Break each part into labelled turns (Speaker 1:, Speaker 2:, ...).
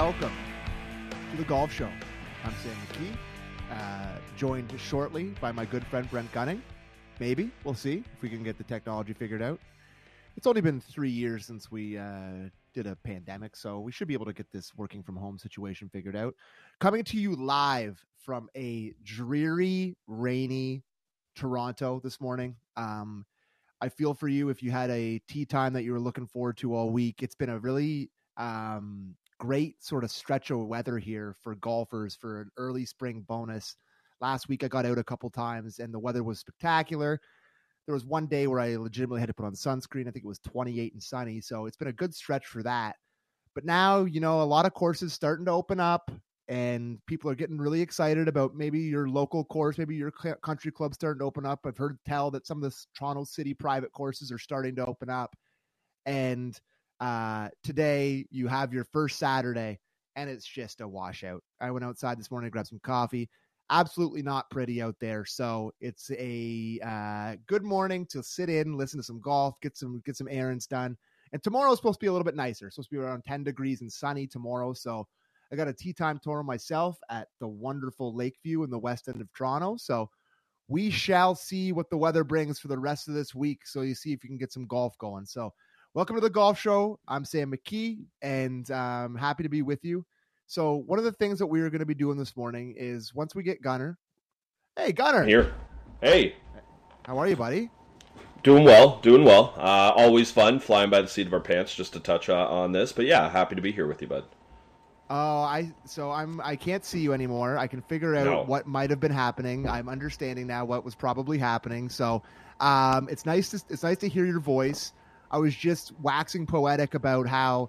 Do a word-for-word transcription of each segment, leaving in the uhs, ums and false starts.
Speaker 1: welcome to the Golf Show. I'm Sam McKee, uh, joined shortly by my good friend Brent Gunning. Maybe. We'll see if we can get the technology figured out. It's only been three years since we uh, did a pandemic, so we should be able to get this working from home situation figured out. Coming to you live from a dreary, rainy Toronto this morning. Um, I feel for you if you had a tee time that you were looking forward to all week. It's been a really um, great sort of stretch of weather here for golfers for an early spring bonus. Last week I got out a couple times and the weather was spectacular. There was one day where I legitimately had to put on sunscreen. I think it was twenty-eight and sunny. So it's been a good stretch for that. But now, you know, a lot of courses starting to open up and people are getting really excited about maybe your local course, maybe your country club starting to open up. I've heard tell that some of the Toronto City private courses are starting to open up. And uh, today you have your first Saturday and it's just a washout. I went outside this morning to grab some coffee. Absolutely not pretty out there. So it's a uh, good morning to sit in, listen to some golf, get some get some errands done. And tomorrow is supposed to be a little bit nicer. It's supposed to be around ten degrees and sunny tomorrow. So I got a tee time tour myself at the wonderful Lakeview in the west end of Toronto. So we shall see what the weather brings for the rest of this week. So you see if you can get some golf going. So welcome to the Golf Show. I'm Sam McKee, and I'm happy to be with you. So one of the things that we are going to be doing this morning is once we get Gunner. Hey, Gunner.
Speaker 2: Here. Hey.
Speaker 1: How are you, buddy?
Speaker 2: Doing well. Doing well. Uh, always fun flying by the seat of our pants just to touch uh, on this. But yeah, happy to be here with you, bud.
Speaker 1: Oh, I so I'm I can't see you anymore. I can figure out
Speaker 2: No.
Speaker 1: what might have been happening. I'm understanding now what was probably happening. So um, it's nice to it's nice to hear your voice. I was just waxing poetic about how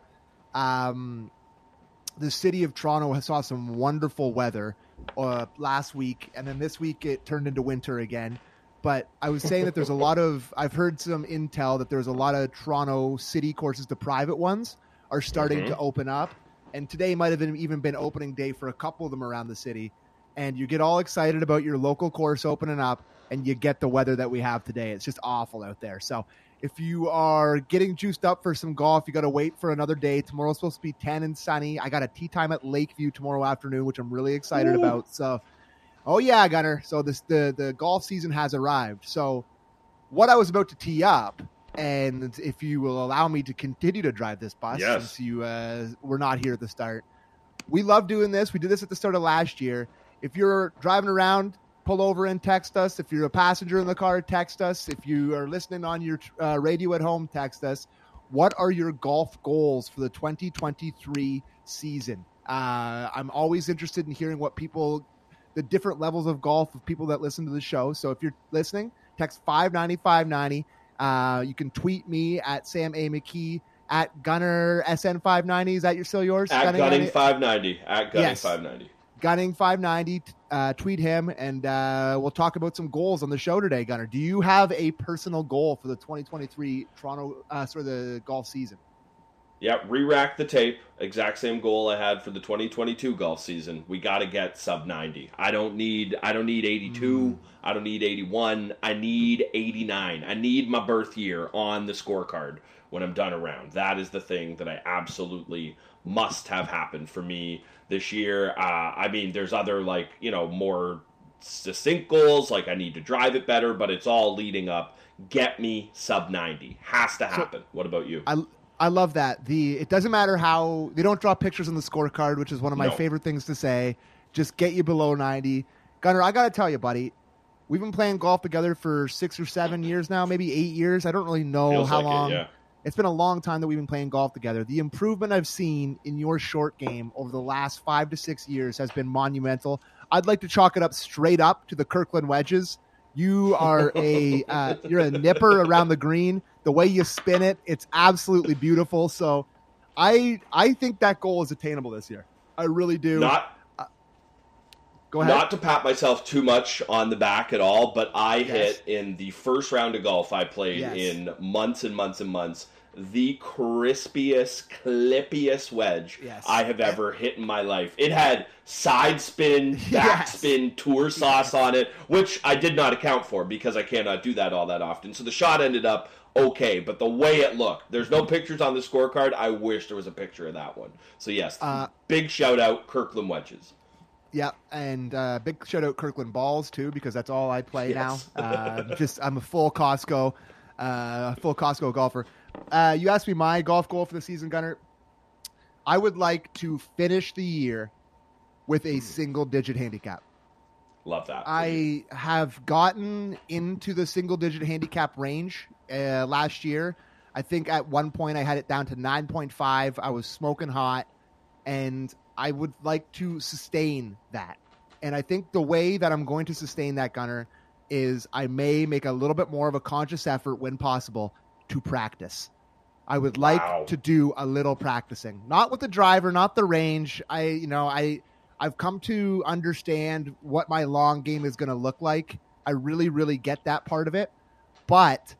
Speaker 1: um, the city of Toronto saw some wonderful weather uh, last week, and then this week it turned into winter again. But I was saying that there's a lot of I've heard some intel that there's a lot of Toronto city courses, the private ones, are starting
Speaker 2: Mm-hmm.
Speaker 1: to open up. And today might have been, even been opening day for a couple of them around the city. And you get all excited about your local course opening up, and you get the weather that we have today. It's just awful out there. So if you are getting juiced up for some golf, you got to wait for another day. Tomorrow's supposed to be ten and sunny. I got a tee time at Lakeview tomorrow afternoon, which I'm really excited
Speaker 2: Ooh.
Speaker 1: about. So, oh yeah, Gunner. So this, the, the golf season has arrived. So what I was about to tee up, and if you will allow me to continue to drive this bus,
Speaker 2: Yes.
Speaker 1: since you uh, were not here at the start. We love doing this. We did this at the start of last year. If you're driving around, pull over and text us. If you're a passenger in the car, text us. If you are listening on your uh, radio at home, text us. What are your golf goals for the twenty twenty-three season? Uh, I'm always interested in hearing what people, the different levels of golf of people that listen to the show. So if you're listening, text five ninety, five ninety. Uh, you can tweet me at Sam A. McKee, at Gunner S N five ninety. Is that your still yours?
Speaker 2: At
Speaker 1: Gunning,
Speaker 2: Gunning five ninety. At Gunning
Speaker 1: Yes.
Speaker 2: five ninety.
Speaker 1: Gunning five ninety. Uh, tweet him, and uh, we'll talk about some goals on the show today, Gunner. Do you have a personal goal for the twenty twenty-three Toronto, uh, sort of the golf season?
Speaker 2: Yeah, re-rack the tape. Exact same goal I had for the twenty twenty-two golf season. We got to get sub ninety. I don't need I don't need eighty-two. Mm. I don't need eighty-one. I need eighty-nine. I need my birth year on the scorecard when I'm done around. That is the thing that I absolutely must have happen for me this year. Uh, I mean, there's other, like, you know, more succinct goals, like I need to drive it better, but it's all leading up. Get me sub ninety. Has to happen. So, what about you?
Speaker 1: I I love that. The it doesn't matter how they don't draw pictures on the scorecard, which is one of my
Speaker 2: no.
Speaker 1: favorite things to say. Just get you below ninety. Gunner, I got to tell you, buddy, we've been playing golf together for six or seven years now, maybe eight years. I don't really know
Speaker 2: Feels
Speaker 1: how
Speaker 2: like
Speaker 1: long.
Speaker 2: It, yeah.
Speaker 1: It's been a long time that we've been playing golf together. The improvement I've seen in your short game over the last five to six years has been monumental. I'd like to chalk it up straight up to the Kirkland wedges. You are a uh, you're a nipper around the green. The way you spin it, it's absolutely beautiful. So, I I think that goal is attainable this year. I really do.
Speaker 2: Not
Speaker 1: uh, go ahead.
Speaker 2: Not to pat myself too much on the back at all, but I
Speaker 1: Yes.
Speaker 2: hit in the first round of golf I played
Speaker 1: Yes.
Speaker 2: in months and months and months. The crispiest, clippiest wedge
Speaker 1: Yes.
Speaker 2: I have ever hit in my life. It had side spin, back
Speaker 1: Yes.
Speaker 2: spin, tour sauce on it, which I did not account for because I cannot do that all that often. So the shot ended up okay, but the way it looked, there's no pictures on the scorecard. I wish there was a picture of that one. So yes, uh, big shout out Kirkland wedges.
Speaker 1: Yeah, and uh, big shout out Kirkland balls too, because that's all I play yes. now. Uh, just I'm a full Costco, uh, full Costco golfer. Uh, you asked me my golf goal for the season, Gunnar. I would like to finish the year with a single digit handicap.
Speaker 2: Love that.
Speaker 1: I have gotten into the single digit handicap range uh, last year. I think at one point I had it down to nine point five. I was smoking hot, and I would like to sustain that. And I think the way that I'm going to sustain that, Gunnar, is I may make a little bit more of a conscious effort when possible to practice. I would like wow. to do a little practicing, not with the driver, not the range. I, you know, I, I've come to understand what my long game is going to look like. I really, really get that part of it, but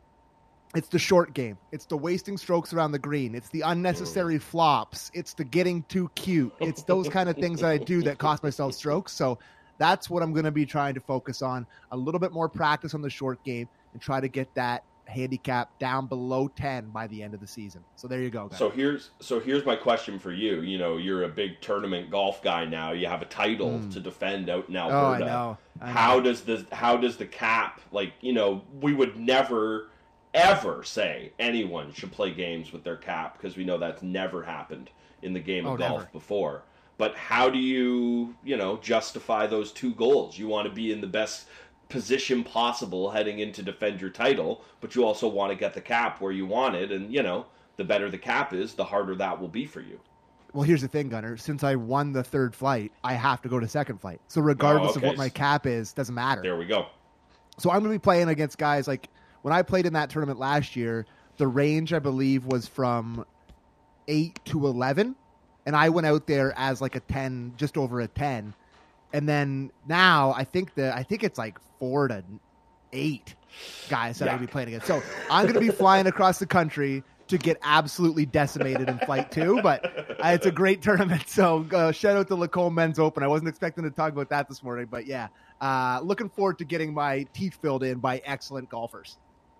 Speaker 1: it's the short game. It's the wasting strokes around the green. It's the unnecessary flops. It's the getting too cute. It's those kind of things that I do that cost myself strokes. So that's what I'm going to be trying to focus on. A little bit more practice on the short game and try to get that handicap down below ten by the end of the season. So there you go, guys.
Speaker 2: So here's so here's my question for you. You know, you're a big tournament golf guy now. You have a title mm. to defend out in Alberta.
Speaker 1: Oh, I know. I know.
Speaker 2: How does the how does the cap, like, you know, we would never ever say anyone should play games with their cap, because we know that's never happened in the game of oh, golf never. before. But how do you, you know, justify those two goals? You want to be in the best position possible heading in to defend your title, but you also want to get the cap where you want it, and, you know, the better the cap is, the harder that will be for you.
Speaker 1: Well, here's the thing, Gunnar. Since I won the third flight, I have to go to second flight. So regardless oh, okay. of what my cap is, doesn't matter.
Speaker 2: There we go.
Speaker 1: So I'm going to be playing against guys like, when I played in that tournament last year, the range, I believe, was from eight to eleven, and I went out there as like a ten, just over a ten. And then now I think the I think it's like four to eight guys that yeah. I'm going to be playing against. So I'm going to be flying across the country to get absolutely decimated in flight two, but uh, it's a great tournament. So uh, shout out to Lacombe Men's Open. I wasn't expecting to talk about that this morning, but yeah, uh, looking forward to getting my teeth filled in by excellent golfers.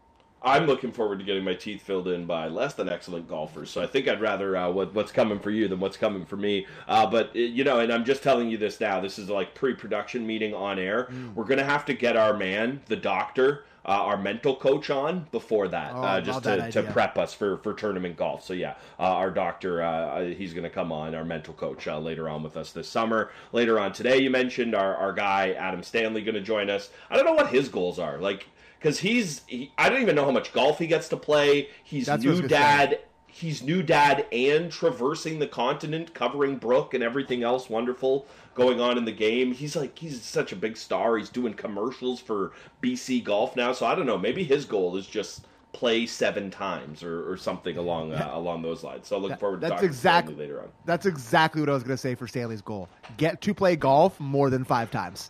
Speaker 2: I'm looking forward to getting my teeth filled in by less than excellent golfers. So I think I'd rather uh, what, what's coming for you than what's coming for me. Uh, but, you know, and I'm just telling you this now. This is like pre-production meeting on air. Mm. We're going to have to get our man, the doctor, uh, our mental coach on before that, oh, uh, just to, to prep us for, for tournament golf. So, yeah, uh, our doctor, uh, he's going to come on, our mental coach, uh, later on with us this summer. Later on today, you mentioned our, our guy, Adam Stanley, going to join us. I don't know what his goals are. Like, because he's, he, I don't even know how much golf he gets to play. He's That's new dad. Say. He's new dad and traversing the continent, covering Brooke and everything else wonderful going on in the game. He's like, he's such a big star. He's doing commercials for B C Golf now. So I don't know. Maybe his goal is just play seven times or, or something along uh, along those lines. So I look that, forward to talking exactly, to Stanley later on.
Speaker 1: That's exactly what I was going to say for Stanley's goal. Get to play golf more than five times.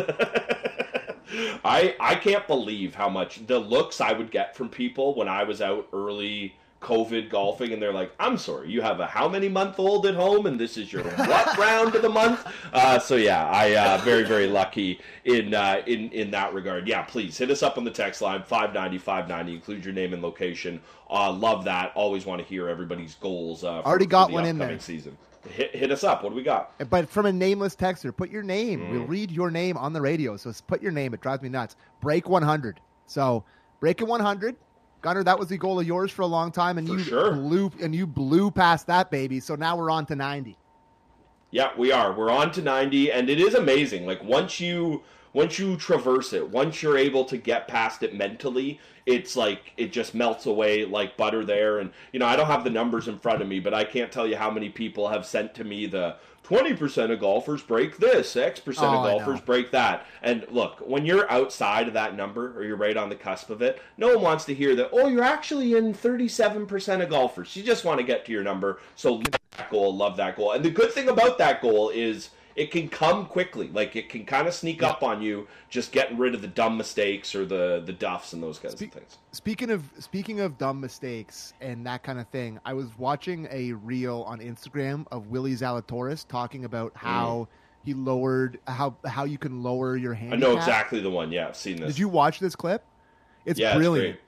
Speaker 2: I I can't believe how much the looks I would get from people when I was out early COVID golfing, and they're like, I'm sorry, you have a how many month old at home, and this is your what round of the month? Uh, so yeah, I uh, very, very lucky in uh, in in that regard. Yeah, please hit us up on the text line, five ninety, five ninety, include your name and location. Uh, love that. Always want to hear everybody's goals uh, for,
Speaker 1: Already got
Speaker 2: for the
Speaker 1: one
Speaker 2: upcoming
Speaker 1: in there.
Speaker 2: season. Hit, hit us up. What do we got?
Speaker 1: But from a nameless texter, put your name.
Speaker 2: Mm.
Speaker 1: We'll read your name on the radio. So put your name. It drives me nuts. Break one hundred. So breaking one hundred. Gunnar, that was the goal of yours for a long time, and
Speaker 2: for
Speaker 1: you
Speaker 2: sure.
Speaker 1: blew and you blew past that, baby. So now we're on to ninety.
Speaker 2: Yeah, we are. We're on to ninety, and it is amazing. Like once you once you traverse it, once you're able to get past it mentally, it's like it just melts away like butter there. And you know, I don't have the numbers in front of me, but I can't tell you how many people have sent to me the twenty percent of golfers break this, X percent
Speaker 1: oh,
Speaker 2: of golfers break that. And look, when you're outside of that number, or you're right on the cusp of it, no one wants to hear that, oh, you're actually in thirty-seven percent of golfers. You just want to get to your number. So love that goal, love that goal. And the good thing about that goal is it can come quickly. Like, it can kind of sneak yeah. up on you, just getting rid of the dumb mistakes or the, the duffs and those kinds Spe- of things.
Speaker 1: Speaking of speaking of dumb mistakes and that kind of thing, I was watching a reel on Instagram of Willie Zalatoris talking about how mm. he lowered, how how you can lower your handicap.
Speaker 2: I know exactly the one. Yeah, I've seen this.
Speaker 1: Did you watch this clip? It's
Speaker 2: yeah,
Speaker 1: brilliant.
Speaker 2: It's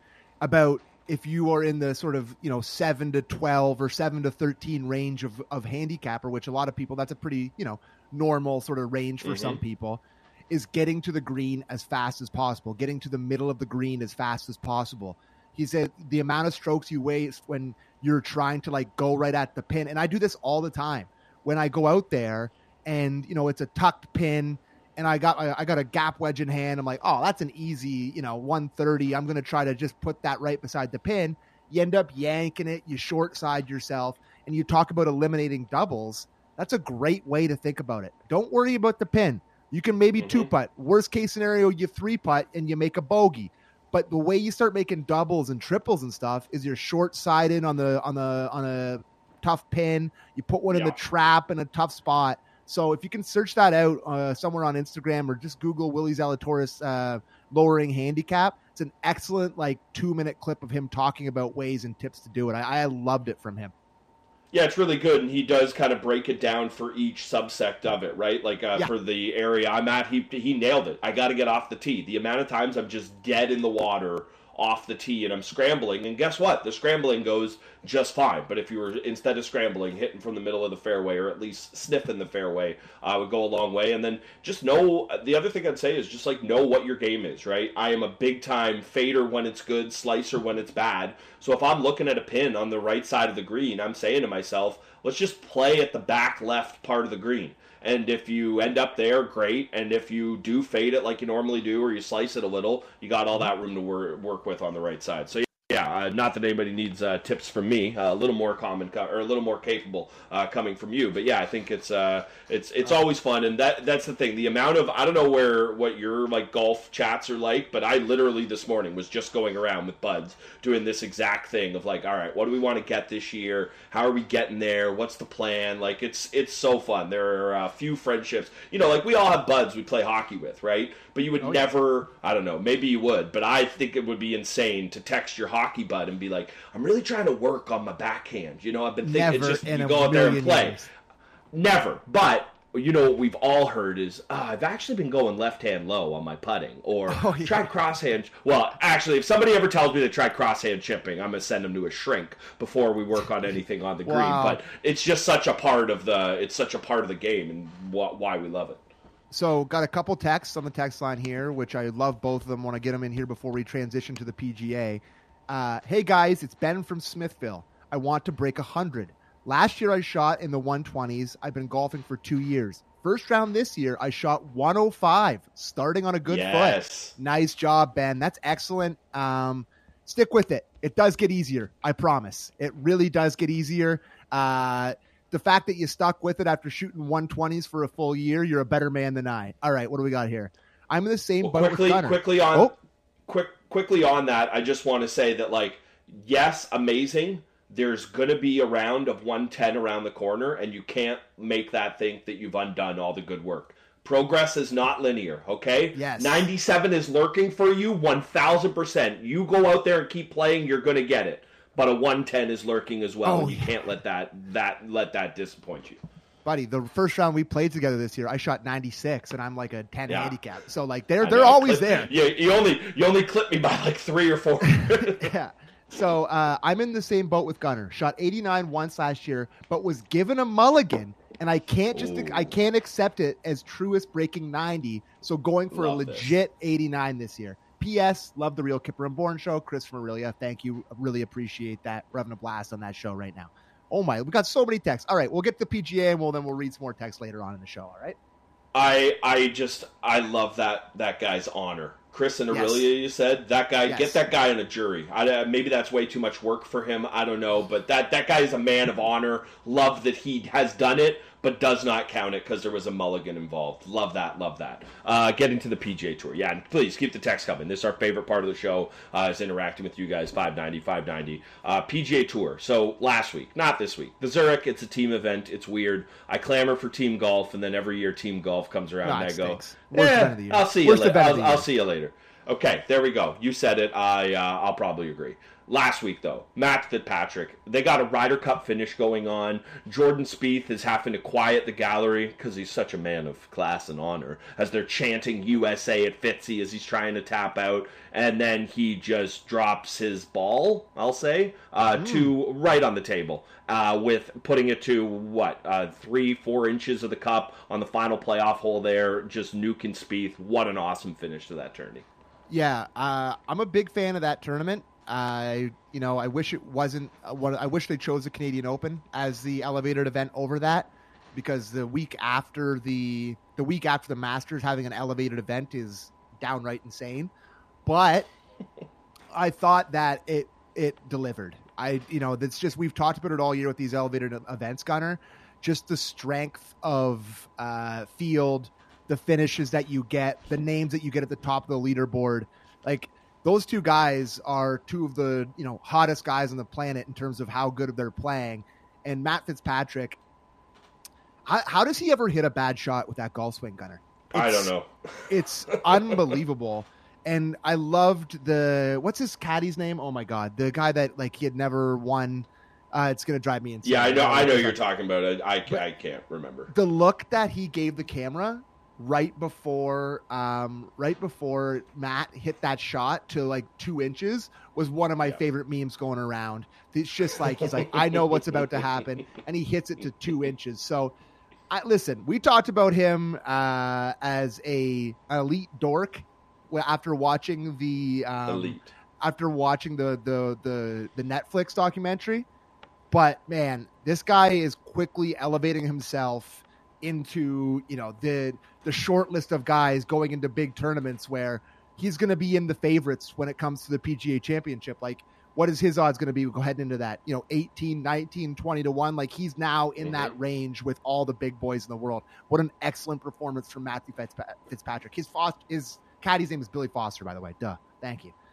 Speaker 1: about if you are in the sort of, you know, seven to twelve or seven to thirteen range of, of handicapper, which a lot of people, that's a pretty, you know, normal sort of range for mm-hmm. some people, is getting to the green as fast as possible, getting to the middle of the green as fast as possible. He said the amount of strokes you waste when you're trying to like go right at the pin. And I do this all the time when I go out there and, you know, it's a tucked pin and I got, I got a gap wedge in hand. I'm like, oh, that's an easy, you know, one thirty. I'm going to try to just put that right beside the pin. You end up yanking it. You short side yourself, and you talk about eliminating doubles. That's a great way to think about it. Don't worry about the pin. You can maybe mm-hmm. two putt. Worst case scenario, you three putt and you make a bogey. But the way you start making doubles and triples and stuff is you're short sided on the on the on a tough pin. You put one yeah. in the trap in a tough spot. So if you can search that out uh, somewhere on Instagram or just Google Willie Zalatoris uh, lowering handicap, it's an excellent like two minute clip of him talking about ways and tips to do it. I, I loved it from him.
Speaker 2: Yeah, it's really good, and he does kind of break it down for each subsect of it, right? Like uh, yeah. for the area I'm at, he he nailed it. I got to get off the tee. The amount of times I'm just dead in the water off the tee and I'm scrambling, and guess what? The scrambling goes just fine. But if you were, instead of scrambling, hitting from the middle of the fairway or at least sniffing the fairway, uh, would go a long way. And then just know, the other thing I'd say is just like know what your game is, right? I am a big time fader when it's good, slicer when it's bad. So if I'm looking at a pin on the right side of the green, I'm saying to myself, let's just play at the back left part of the green. And if you end up there, great. And if you do fade it like you normally do, or you slice it a little, you got all that room to wor- work with on the right side. So yeah, uh, not that anybody needs uh, tips from me. Uh, a little more common co- or a little more capable uh, coming from you. But yeah, I think it's uh, it's it's always fun, and that that's the thing. The amount of I don't know where what your like golf chats are like, but I literally this morning was just going around with buds doing this exact thing of like, all right, what do we want to get this year? How are we getting there? What's the plan? Like it's it's so fun. There are a few friendships, you know, like we all have buds we play hockey with, right? But you would oh, never, yeah. I don't know, maybe you would, but I think it would be insane to text your hockey bud and be like, I'm really trying to work on my backhand. You know, I've been thinking
Speaker 1: never
Speaker 2: it's just
Speaker 1: in
Speaker 2: you
Speaker 1: a
Speaker 2: go out there and play.
Speaker 1: Years.
Speaker 2: Never. But you know what we've all heard is, oh, I've actually been going left-hand low on my putting, or
Speaker 1: oh, yeah.
Speaker 2: try crosshand. Well, actually, if somebody ever tells me to try crosshand chipping, I'm going to send them to a shrink before we work on anything on the green.
Speaker 1: Wow.
Speaker 2: But it's just such a part of the, it's such a part of the game and wh- why we love it.
Speaker 1: So got a couple texts on the text line here, which I love both of them. Want to get them in here before we transition to the P G A. Uh, hey guys, it's Ben from Smithville. I want to break one hundred. Last year I shot in the one twenties. I've been golfing for two years. First round this year, I shot one oh five, starting on a good
Speaker 2: yes.
Speaker 1: foot. Nice job, Ben. That's excellent. Um, stick with it. It does get easier. I promise. It really does get easier. Uh, the fact that you stuck with it after shooting one twenties for a full year, you're a better man than I. All right, what do we got here? I'm in the same
Speaker 2: well,
Speaker 1: boat
Speaker 2: quickly,
Speaker 1: with Gunnar.
Speaker 2: Quickly on,
Speaker 1: oh.
Speaker 2: quick, quickly on that, I just want to say that, like, yes, amazing. There's going to be a round of one ten around the corner, and you can't make that think that you've undone all the good work. Progress is not linear, okay?
Speaker 1: Yes.
Speaker 2: ninety-seven is lurking for you one thousand percent. You go out there and keep playing, you're going to get it. But a one ten is lurking as well,
Speaker 1: oh,
Speaker 2: and you
Speaker 1: yeah.
Speaker 2: can't let that that let that disappoint you.
Speaker 1: Buddy, the first round we played together this year, I shot ninety-six, and I'm like a ten
Speaker 2: yeah.
Speaker 1: handicap. So, like, they're
Speaker 2: I
Speaker 1: they're
Speaker 2: know,
Speaker 1: always
Speaker 2: clip,
Speaker 1: there.
Speaker 2: Yeah, you only you only clipped me by like three or four.
Speaker 1: yeah. So uh, I'm in the same boat with Gunnar. Shot eighty-nine once last year, but was given a mulligan, and I can't just Ooh. I can't accept it as truest breaking ninety. So going for
Speaker 2: Love
Speaker 1: a legit this. eighty-nine this year. P S. Love the Real Kipper and Bourne show. Chris from Aurelia, thank you. Really appreciate that. We're having a blast on that show right now. Oh my, we got so many texts. All right, we'll get to the P G A and we'll then we'll read some more texts later on in the show. All right.
Speaker 2: I I just I love that that guy's honor. Chris and Aurelia, yes. you said that guy.
Speaker 1: Yes.
Speaker 2: Get that guy in a jury. I, maybe that's way too much work for him. I don't know, but that that guy is a man of honor. Love that he has done it, but does not count it because there was a mulligan involved. Love that. Love that. Uh, getting to the P G A Tour. Yeah, and please keep the text coming. This is our favorite part of the show. Uh, is interacting with you guys. five ninety, five ninety. Uh, P G A Tour. So last week, not this week. The Zurich. It's a team event. It's weird. I clamor for team golf, and then every year team golf comes around,
Speaker 1: no,
Speaker 2: and I go,
Speaker 1: eh,
Speaker 2: I'll see you later. I'll, I'll see you later. Okay, there we go. You said it. I uh, I'll probably agree. Last week, though, Matt Fitzpatrick, they got a Ryder Cup finish going on. Jordan Spieth is having to quiet the gallery because he's such a man of class and honor as they're chanting U S A at Fitzy as he's trying to tap out. And then he just drops his ball, I'll say, uh, mm. to right on the table uh, with putting it to, what, uh, three, four inches of the cup on the final playoff hole there, just nuking Spieth. What an awesome finish to that tourney.
Speaker 1: Yeah, uh, I'm a big fan of that tournament. I, you know, I wish it wasn't what I wish they chose the Canadian Open as the elevated event over that, because the week after the the week after the Masters having an elevated event is downright insane. But I thought that it it delivered. I, you know, that's just we've talked about it all year with these elevated events, Gunner. Just the strength of uh, field, the finishes that you get, the names that you get at the top of the leaderboard, like. Those two guys are two of the, you know, hottest guys on the planet in terms of how good they're playing. And Matt Fitzpatrick, how, how does he ever hit a bad shot with that golf swing, Gunner? It's,
Speaker 2: I don't know.
Speaker 1: It's unbelievable. And I loved the, what's his caddy's name? Oh my God. The guy that like he had never won. Uh, it's going to drive me insane.
Speaker 2: Yeah, I know. I know you're talking about it. I, I can't remember.
Speaker 1: The look that he gave the camera right before um right before Matt hit that shot to like two inches was one of my yeah. favorite memes going around. It's just like he's like, I know what's about to happen, and he hits it to two inches. So I listen, we talked about him uh as a an elite dork after watching the um elite after watching the the the the Netflix documentary. But man, this guy is quickly elevating himself into, you know, the the short list of guys going into big tournaments where he's going to be in the favorites when it comes to the P G A Championship. Like, what is his odds going to be go heading into that, you know, eighteen, nineteen, twenty to one? Like, he's now in mm-hmm. that range with all the big boys in the world. What an excellent performance from Matthew Fitzpatrick. His Foster, his caddy's name is Billy Foster, by the way. Duh. Thank you.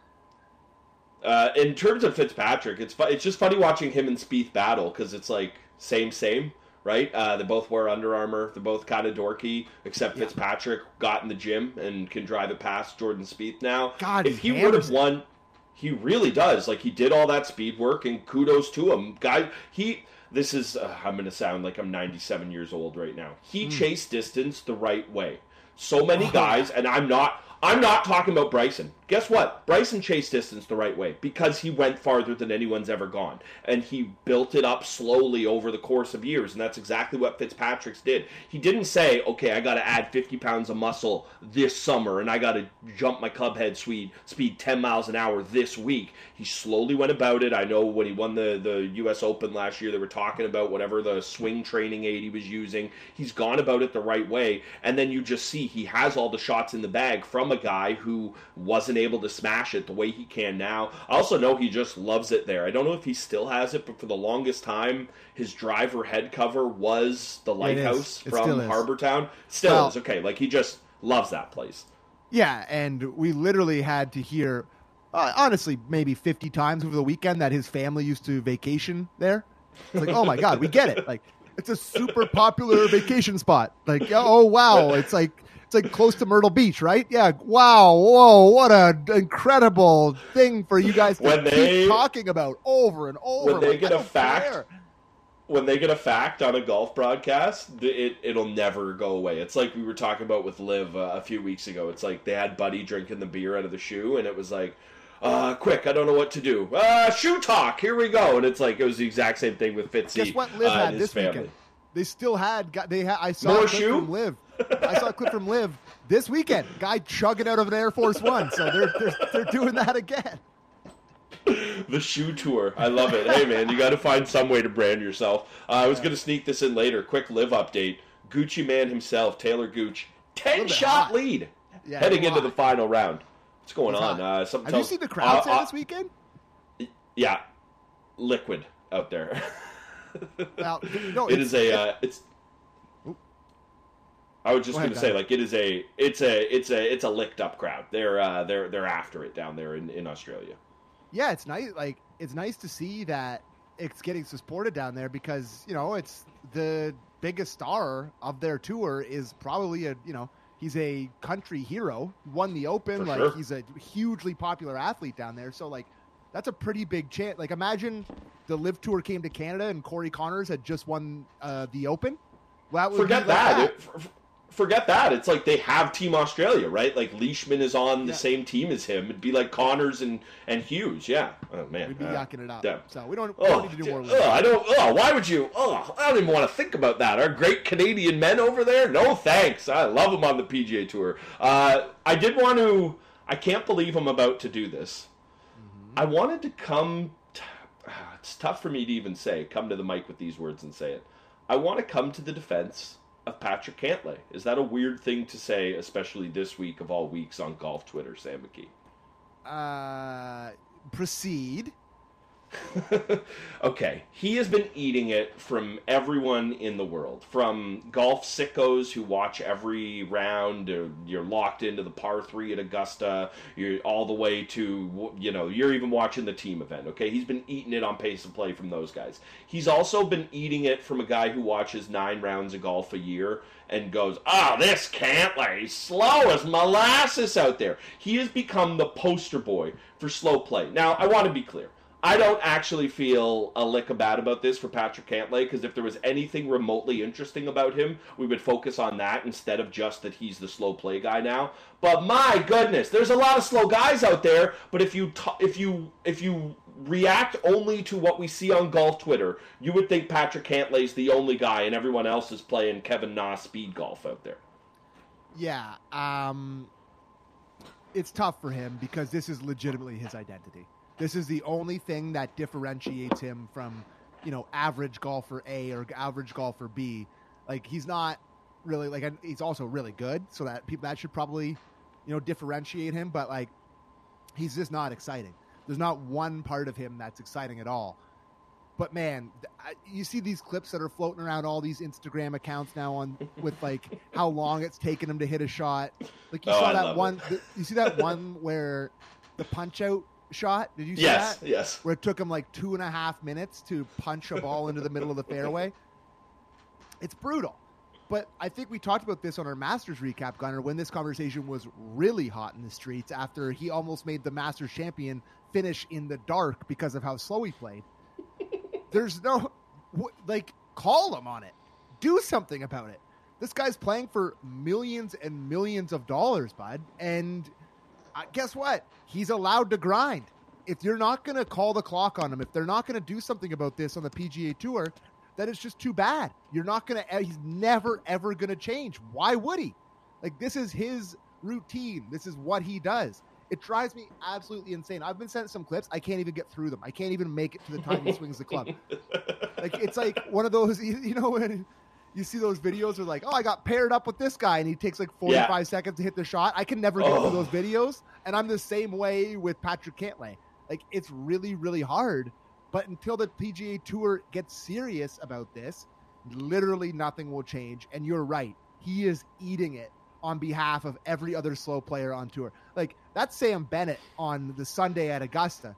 Speaker 2: Uh, in terms of Fitzpatrick, it's fu- it's just funny watching him and Spieth battle because it's like same, same. Right? Uh, they both wear Under Armour. They're both kind of dorky, except yeah. Fitzpatrick got in the gym and can drive it past Jordan Spieth now.
Speaker 1: God,
Speaker 2: if he would have won, he really does. Like, he did all that speed work, and kudos to him. Guy, he, this is, uh, I'm going to sound like I'm ninety-seven years old right now. He mm. chased distance the right way. So many oh. guys, and I'm not, I'm not talking about Bryson. Guess what? Bryson chased distance the right way because he went farther than anyone's ever gone. And he built it up slowly over the course of years. And that's exactly what Fitzpatrick's did. He didn't say, okay, I got to add fifty pounds of muscle this summer and I got to jump my club head speed, speed ten miles an hour this week. He slowly went about it. I know when he won the, the U S Open last year, they were talking about whatever the swing training aid he was using. He's gone about it the right way. And then you just see he has all the shots in the bag from a guy who wasn't able to smash it the way he can now. I also know he just loves it there. I don't know if he still has it, but for the longest time, his driver head cover was the lighthouse from Harbour Town. Still well, is. Okay, like he just loves that place.
Speaker 1: Yeah, and we literally had to hear, uh, honestly, maybe fifty times over the weekend that his family used to vacation there. It's like, oh my God, we get it. Like, it's a super popular vacation spot. Like, oh wow, it's like, it's like close to Myrtle Beach, right? Yeah. Wow. Whoa. What an incredible thing for you guys to when keep they, talking about over and over.
Speaker 2: When they
Speaker 1: like,
Speaker 2: get a fact, care. when they get a fact on a golf broadcast, it, it'll never go away. It's like we were talking about with Liv uh, a few weeks ago. It's like they had Buddy drinking the beer out of the shoe, and it was like, uh, quick, I don't know what to do. Uh, shoe talk. Here we go. And it's like, it was the exact same thing with Fitzy.
Speaker 1: Guess what Liv
Speaker 2: uh,
Speaker 1: had
Speaker 2: and his
Speaker 1: this
Speaker 2: family.
Speaker 1: weekend? They still had, they had, I saw
Speaker 2: More
Speaker 1: a clip
Speaker 2: shoe?
Speaker 1: from Liv. I saw a clip from Liv this weekend. Guy chugging out of an Air Force One. So they're, they're, they're doing that again.
Speaker 2: The shoe tour. I love it. Hey, man, you got to find some way to brand yourself. Uh, I was going to sneak this in later. Quick Liv update. Gucci man himself, Taylor Gooch, ten-shot lead
Speaker 1: yeah,
Speaker 2: heading into the final round. What's going
Speaker 1: it's
Speaker 2: on? Uh,
Speaker 1: Have you seen the crowd uh, uh, this weekend?
Speaker 2: Yeah. Liquid out there.
Speaker 1: Well, no,
Speaker 2: it is a. Uh, it's. I was just going to say, like, it is a. It's a. It's a. It's a licked up crowd. They're. Uh, they're. They're after it down there in, in Australia.
Speaker 1: Yeah, it's nice. Like, it's nice to see that it's getting supported down there because you know it's the biggest star of their tour is probably a you know he's a country hero. Won the Open.
Speaker 2: For
Speaker 1: like
Speaker 2: sure.
Speaker 1: He's a hugely popular athlete down there. So like. that's a pretty big chance. Like, imagine the Live Tour came to Canada and Corey Connors had just won uh, the Open. Well, that would
Speaker 2: Forget
Speaker 1: be like
Speaker 2: that.
Speaker 1: that.
Speaker 2: It, f- forget that. It's like they have Team Australia, right? Like Leishman is on the
Speaker 1: Yeah.
Speaker 2: same team as him. It'd be like Connors and, and Hughes. Yeah. Oh man.
Speaker 1: We'd be
Speaker 2: uh,
Speaker 1: yucking it up.
Speaker 2: yeah.
Speaker 1: So we don't, we
Speaker 2: Oh,
Speaker 1: don't need to do more.
Speaker 2: d- oh, I don't. Oh, why would you? Oh, I don't even want to think about that. Our great Canadian men over there. No thanks. I love them on the P G A Tour. Uh, I did want to. I can't believe I'm about to do this. Mm-hmm. I wanted to come. T- it's tough for me to even say. Come to the mic with these words and say it. I want to come to the defense of Patrick Cantlay. Is that a weird thing to say, especially this week of all weeks on golf Twitter, Sam McKee?
Speaker 1: Uh, proceed.
Speaker 2: Okay, he has been eating it from everyone in the world, from golf sickos who watch every round. Uh, you're locked into the par three at Augusta. You're all the way to, you know, you're even watching the team event. Okay, he's been eating it on pace of play from those guys. He's also been eating it from a guy who watches nine rounds of golf a year and goes, oh, this Cantlay, he's slow as molasses out there. He has become the poster boy for slow play. Now, I want to be clear. I don't actually feel a lick of bad about this for Patrick Cantlay, because if there was anything remotely interesting about him, we would focus on that instead of just that he's the slow play guy now. But my goodness, there's a lot of slow guys out there, but if you t- if you if you react only to what we see on golf Twitter, you would think Patrick Cantlay's the only guy and everyone else is playing Kevin Na speed golf out there.
Speaker 1: Yeah, um, it's tough for him because this is legitimately his identity. This is the only thing that differentiates him from, you know, average golfer A or average golfer B. Like, he's not really, like, he's also really good, so that people that should probably, you know, differentiate him. But, like, he's just not exciting. There's not one part of him that's exciting at all. But, man, you see these clips that are floating around all these Instagram accounts now on with, like, how long it's taken him to hit a shot. Like, you
Speaker 2: Oh,
Speaker 1: saw
Speaker 2: I
Speaker 1: that
Speaker 2: love
Speaker 1: one. The, you see that one where the punch out shot? Did you see
Speaker 2: Yes,
Speaker 1: that?
Speaker 2: yes.
Speaker 1: Where it took him like two and a half minutes to punch a ball into the middle of the fairway. It's brutal. But I think we talked about this on our Masters recap, Gunnar, when this conversation was really hot in the streets after he almost made the Masters champion finish in the dark because of how slow he played. There's no, like, call him on it. Do something about it. This guy's playing for millions and millions of dollars, bud. And uh, guess what? He's allowed to grind. If you're not going to call the clock on him, if they're not going to do something about this on the P G A Tour, then it's just too bad. You're not going to, he's never, ever going to change. Why would he? Like, this is his routine. This is what he does. It drives me absolutely insane. I've been sent some clips. I can't even get through them. I can't even make it to the time he swings the club. Like, it's like one of those, you, you know, when you see those videos where like, oh, I got paired up with this guy and he takes like forty-five
Speaker 2: Yeah.
Speaker 1: seconds to hit the shot. I can never get
Speaker 2: Oh.
Speaker 1: through those videos. And I'm the same way with Patrick Cantlay. Like, it's really, really hard. But until the P G A Tour gets serious about this, literally nothing will change. And you're right. He is eating it on behalf of every other slow player on tour. Like, that's Sam Bennett on the Sunday at Augusta.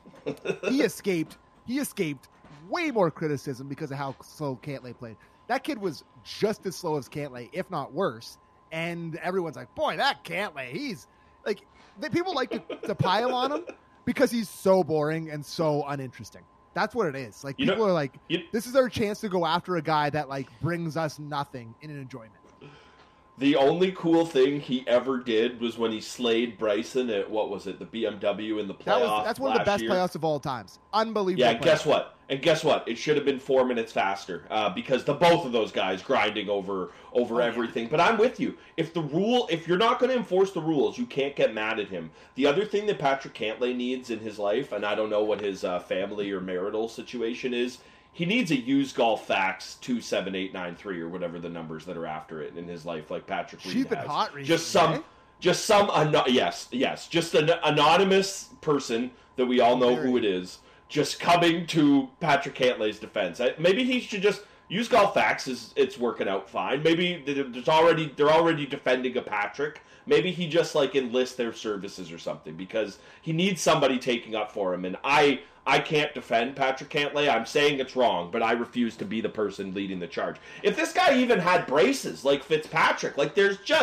Speaker 1: He escaped. He escaped way more criticism because of how slow Cantlay played. That kid was just as slow as Cantlay, if not worse. And everyone's like, boy, that Cantlay, he's like, the, people like to, to pile on him because he's so boring and so uninteresting. That's what it is. Like,
Speaker 2: You
Speaker 1: people
Speaker 2: know-
Speaker 1: are like,
Speaker 2: you-
Speaker 1: this is our chance to go after a guy that like brings us nothing in an enjoyment.
Speaker 2: The only cool thing he ever did was when he slayed Bryson at, what was it, the B M W in the playoff
Speaker 1: That was that's one of the
Speaker 2: last
Speaker 1: best
Speaker 2: year.
Speaker 1: playoffs of all times. Unbelievable.
Speaker 2: Yeah, and guess
Speaker 1: playoffs.
Speaker 2: what? And guess what? It should have been four minutes faster uh, because the both of those guys grinding over over
Speaker 1: Oh, yeah.
Speaker 2: everything. But I'm with you. If the rule, if you're not going to enforce the rules, you can't get mad at him. The other thing that Patrick Cantlay needs in his life, and I don't know what his uh, family or marital situation is, he needs a used golf facts two seven eight nine three or whatever the numbers that are after it in his life, like Patrick Reed
Speaker 1: She's been
Speaker 2: has.
Speaker 1: hot recently,
Speaker 2: Just some.
Speaker 1: eh?
Speaker 2: Just some, ano- yes, yes, just an anonymous person that we all know who it is, just coming to Patrick Cantlay's defense. I, maybe he should just use golf facts. Is it's working out fine. Maybe there's already they're already defending a Patrick. Maybe he just like enlists their services or something because he needs somebody taking up for him. And I I can't defend Patrick Cantlay. I'm saying it's wrong, but I refuse to be the person leading the charge. If this guy even had braces like Fitzpatrick, like there's just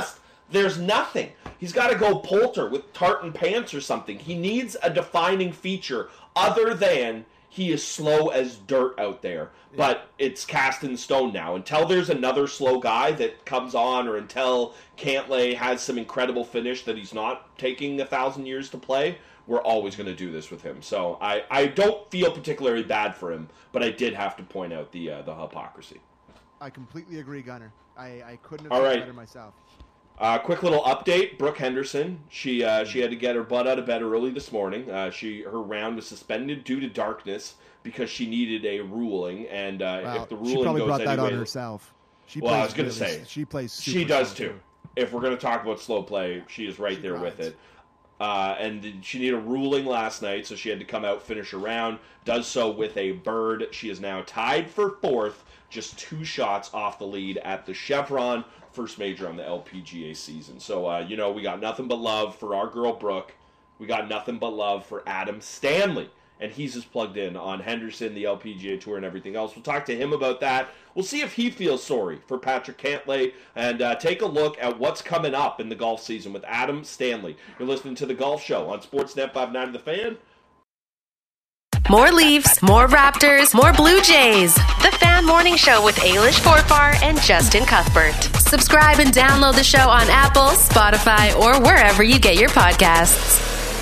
Speaker 2: There's nothing. He's got to go Poulter with tartan pants or something. He needs a defining feature other than he is slow as dirt out there. Yeah. But it's cast in stone now. Until there's another slow guy that comes on, or until Cantlay has some incredible finish that he's not taking a thousand years to play, we're always going to do this with him. So I, I don't feel particularly bad for him, but I did have to point out the uh, the hypocrisy.
Speaker 1: I completely agree, Gunner. I, I couldn't have
Speaker 2: All
Speaker 1: said
Speaker 2: right.
Speaker 1: better myself.
Speaker 2: Uh, quick little update: Brooke Henderson. She uh, she had to get her butt out of bed early this morning. Uh, she her round was suspended due to darkness because she needed a ruling, and uh,
Speaker 1: wow.
Speaker 2: if the ruling
Speaker 1: she probably
Speaker 2: goes
Speaker 1: brought that
Speaker 2: anyway,
Speaker 1: on herself. She
Speaker 2: well,
Speaker 1: plays
Speaker 2: I was going to
Speaker 1: really,
Speaker 2: say
Speaker 1: she plays.
Speaker 2: She does
Speaker 1: too.
Speaker 2: too. If we're going to talk about slow play, she is right
Speaker 1: she
Speaker 2: there
Speaker 1: rides.
Speaker 2: with it. Uh, and she needed a ruling last night, so she had to come out, finish her round. Does so with a bird. She is now tied for fourth, just two shots off the lead at the Chevron, first major on the L P G A season. So, uh, you know, we got nothing but love for our girl Brooke. We got nothing but love for Adam Stanley. And he's just plugged in on Henderson, the L P G A Tour, and everything else. We'll talk to him about that. We'll see if he feels sorry for Patrick Cantlay, and uh, take a look at what's coming up in the golf season with Adam Stanley. You're listening to The Golf Show on Sportsnet five ninety The Fan.
Speaker 3: More Leafs, more Raptors, more Blue Jays. The Fan Morning Show with Ailish Forfar and Justin Cuthbert. Subscribe and download the show on Apple, Spotify, or wherever you get your podcasts.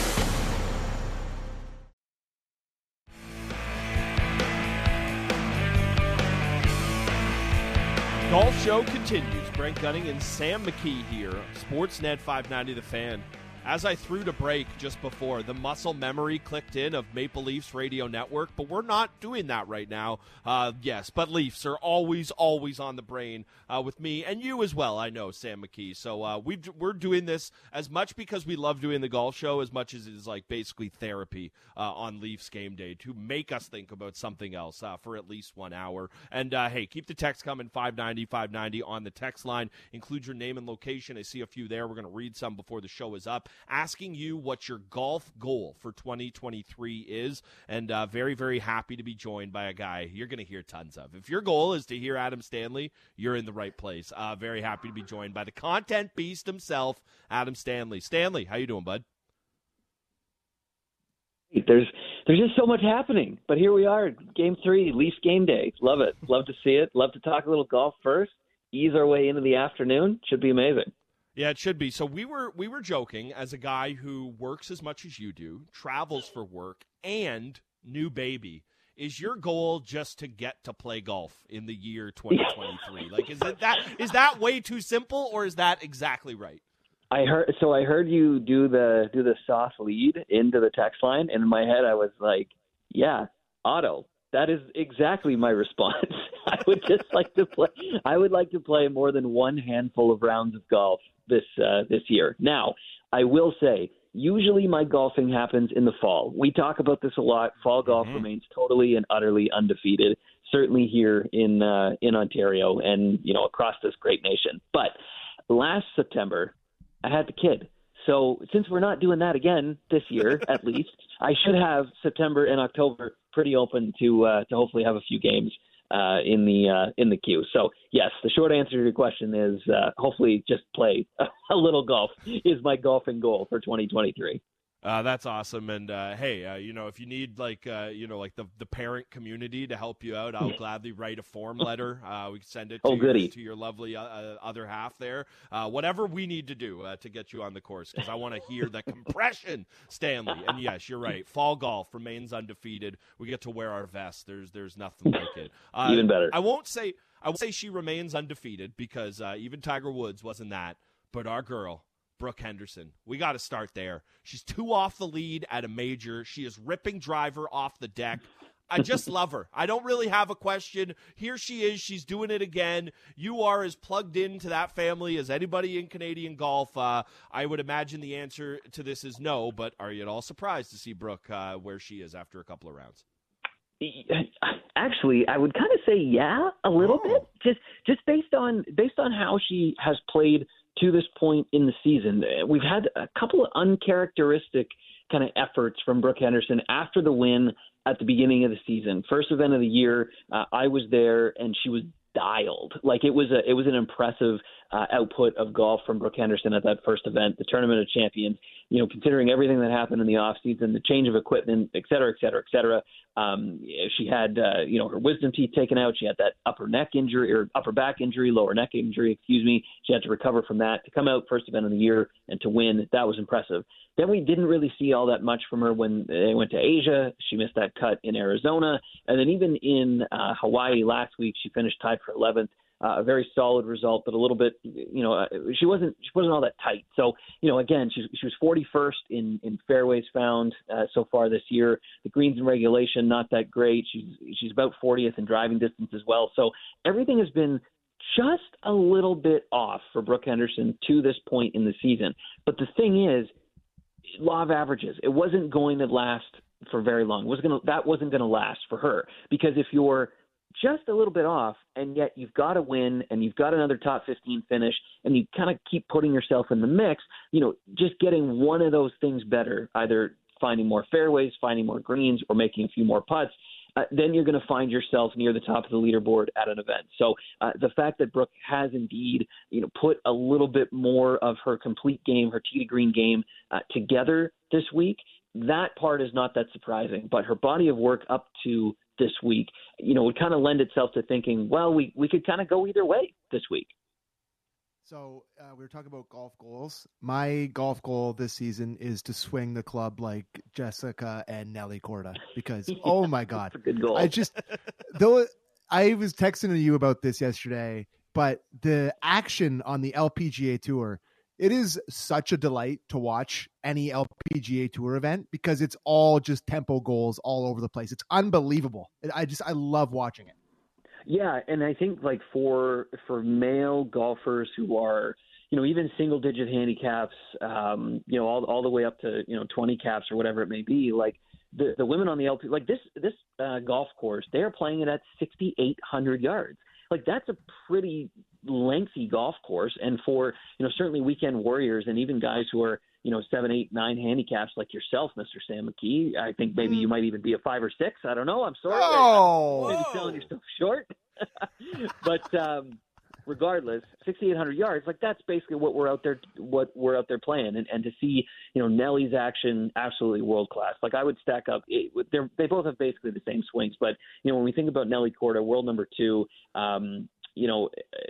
Speaker 4: Golf Show continues. Brent Gunning and Sam McKee here. Sportsnet five ninety The Fan. As I threw to break just before, the muscle memory clicked in of Maple Leafs Radio Network, but we're not doing that right now. Uh, yes, but Leafs are always, always on the brain uh, with me and you as well, I know, Sam McKee. So uh, we've, we're doing this as much because we love doing the golf show as much as it is like basically therapy uh, on Leafs game day to make us think about something else uh, for at least one hour. And uh, hey, keep the text coming, five ninety, five ninety on the text line. Include your name and location. I see a few there. We're going to read some before the show is up. Asking you what your golf goal for twenty twenty-three is, and uh, very, very happy to be joined by a guy you're going to hear tons of. If your goal is to hear Adam Stanley, you're in the right place. Uh, very happy to be joined by the content beast himself, Adam Stanley. Stanley, how you doing, bud?
Speaker 5: There's there's just so much happening, but here we are, Game Three, Leafs game day. Love it. Love to see it. Love to talk a little golf first. Ease our way into the afternoon. Should be amazing.
Speaker 4: Yeah, it should be. So we were we were joking, as a guy who works as much as you do, travels for work, and new baby. Is your goal just to get to play golf in the year twenty twenty-three? Like, is it that is that way too simple, or is that exactly right?
Speaker 5: I heard so I heard you do the do the soft lead into the text line, and in my head I was like, yeah, auto. That is exactly my response. I would just like to play. I would like to play more than one handful of rounds of golf this uh, this year. Now, I will say, usually my golfing happens in the fall. We talk about this a lot. Fall golf mm-hmm. remains totally and utterly undefeated, certainly here in uh, in Ontario and you know across this great nation. But last September, I had the kid. So since we're not doing that again this year, at least, I should have September and October pretty open to uh, to hopefully have a few games uh, in the uh, in the queue. So yes, the short answer to your question is uh, hopefully just play a little golf is my golfing goal for twenty twenty-three.
Speaker 4: Uh, that's awesome. And uh, hey, uh, you know, if you need like uh, you know like the the parent community to help you out, I'll gladly write a form letter. Uh, we can send it to,
Speaker 5: oh,
Speaker 4: your, to your lovely uh, other half there. Uh, whatever we need to do uh, to get you on the course, because I want to hear the compression, Stanley. And yes, you're right. Fall golf remains undefeated. We get to wear our vest. There's there's nothing like it. Uh,
Speaker 5: Even better.
Speaker 4: I won't say I won't say she remains undefeated because uh, even Tiger Woods wasn't that. But our girl, Brooke Henderson. We got to start there. She's two off the lead at a major. She is ripping driver off the deck. I just love her. I don't really have a question. Here she is. She's doing it again. You are as plugged into that family as anybody in Canadian golf. Uh, I would imagine the answer to this is no, but are you at all surprised to see Brooke uh, where she is after a couple of rounds?
Speaker 5: Actually, I would kind of say yeah, a little oh. bit. Just just based on based on how she has played to this point in the season. We've had a couple of uncharacteristic kind of efforts from Brooke Henderson after the win at the beginning of the season. First event of the year, uh, I was there, and she was dialed. Like it was a, it was an impressive uh, output of golf from Brooke Henderson at that first event, the Tournament of Champions. You know, considering everything that happened in the off season, the change of equipment, et cetera, et cetera, et cetera. Um, she had, uh, you know, her wisdom teeth taken out. She had that upper neck injury or upper back injury, lower neck injury, excuse me. She had to recover from that to come out first event of the year and to win. That was impressive. Then we didn't really see all that much from her when they went to Asia. She missed that cut in Arizona. And then even in uh, Hawaii last week, she finished tied for eleventh. Uh, a very solid result, but a little bit, you know, uh, she wasn't she wasn't all that tight. So, you know, again, she, she was forty-first in, in fairways found uh, so far this year. The greens in regulation, not that great. She's she's about fortieth in driving distance as well. So everything has been just a little bit off for Brooke Henderson to this point in the season. But the thing is, law of averages. It wasn't going to last for very long. It was going to, that wasn't going to last for her, because if you're just a little bit off and yet you've got to win and you've got another top fifteen finish and you kind of keep putting yourself in the mix, you know, just getting one of those things better, either finding more fairways, finding more greens, or making a few more putts, uh, then you're going to find yourself near the top of the leaderboard at an event. So uh, the fact that Brooke has indeed, you know, put a little bit more of her complete game, her tee to green game uh, together this week, that part is not that surprising. But her body of work up to this week, you know, would kind of lend itself to thinking, well, we, we could kind of go either way this week.
Speaker 1: So uh, we were talking about golf goals. My golf goal this season is to swing the club like Jessica and Nelly Korda, because, yeah, oh my God,
Speaker 5: that's a good goal.
Speaker 1: I just, though I was texting you about this yesterday, but the action on the L P G A Tour, it is such a delight to watch any L P G A Tour event, because it's all just tempo goals all over the place. It's unbelievable. I just, I love watching it.
Speaker 5: Yeah, and I think like for for male golfers who are, you know, even single digit handicaps, um, you know, all all the way up to, you know, twenty caps or whatever it may be, like the the women on the L P, like this this uh, golf course, they are playing it at sixty-eight hundred yards. Like that's a pretty lengthy golf course, and for, you know, certainly weekend warriors and even guys who are, you know, seven, eight, nine handicaps like yourself, Mister Sam McKee. I think maybe you might even be a five or six. I don't know. I'm sorry.
Speaker 1: Oh,
Speaker 5: maybe selling yourself short. But um, regardless, sixty-eight hundred yards, like that's basically what we're out there, what we're out there playing, and, and to see, you know, Nellie's action, absolutely world class. Like I would stack up. They're, they both have basically the same swings, but you know, when we think about Nelly Korda, world number two, um, you know,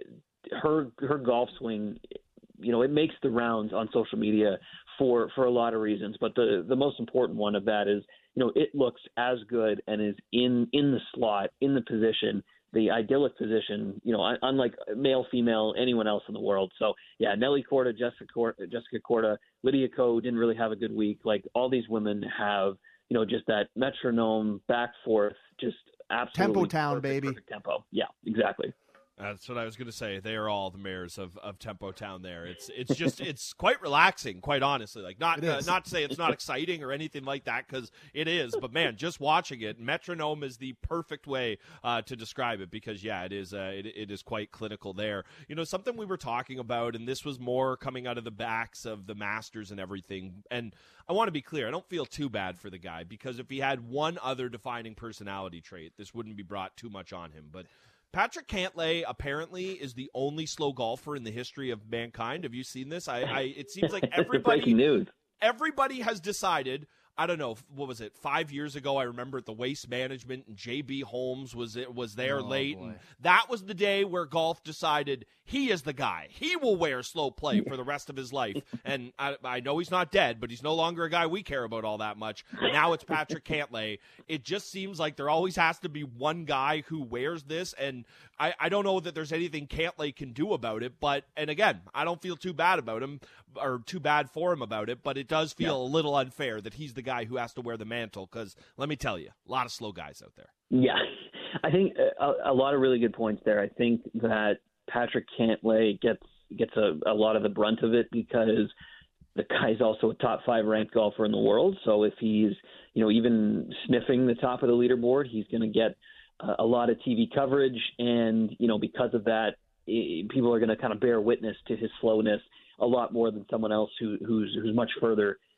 Speaker 5: her her golf swing, you know, it makes the rounds on social media for, for a lot of reasons. But the, the most important one of that is, you know, it looks as good and is in, in the slot, in the position, the idyllic position, you know, unlike male, female, anyone else in the world. So, yeah, Nelly Korda, Jessica Korda, Jessica Korda, Lydia Ko didn't really have a good week. Like all these women have, you know, just that metronome, back, forth, just absolutely
Speaker 1: tempo town,
Speaker 5: perfect,
Speaker 1: baby.
Speaker 5: Perfect tempo. Yeah, exactly.
Speaker 4: That's what I was going to say. They are all the mayors of, of Tempo Town there. It's it's just it's quite relaxing, quite honestly. Like not uh, not to say it's not exciting or anything like that, because it is. But man, just watching it, metronome is the perfect way uh, to describe it, because yeah, it is uh, it, it is quite clinical there. You know, something we were talking about, and this was more coming out of the backs of the Masters and everything. And I want to be clear, I don't feel too bad for the guy, because if he had one other defining personality trait, this wouldn't be brought too much on him. But Patrick Cantlay apparently is the only slow golfer in the history of mankind. Have you seen this? I, I it seems like everybody
Speaker 5: breaking news.
Speaker 4: Everybody has decided. I don't know, what was it, five years ago, I remember at the Waste Management, and J B Holmes was was there
Speaker 1: oh,
Speaker 4: late.
Speaker 1: Boy.
Speaker 4: And that was the day where golf decided he is the guy. He will wear slow play for the rest of his life. And I, I know he's not dead, but he's no longer a guy we care about all that much. Now it's Patrick Cantlay. It just seems like there always has to be one guy who wears this, and I, I don't know that there's anything Cantlay can do about it. But, and again, I don't feel too bad about him, or too bad for him about it, but it does feel yeah. a little unfair that he's the guy who has to wear the mantle, because let me tell you, a lot of slow guys out there.
Speaker 5: Yeah, I think a, a lot of really good points there. I think that Patrick Cantlay gets gets a, a lot of the brunt of it, because the guy's also a top five ranked golfer in the world. So if he's, you know, even sniffing the top of the leaderboard, he's going to get a, a lot of T V coverage. And, you know, because of that, it, people are going to kind of bear witness to his slowness a lot more than someone else who, who's who's much further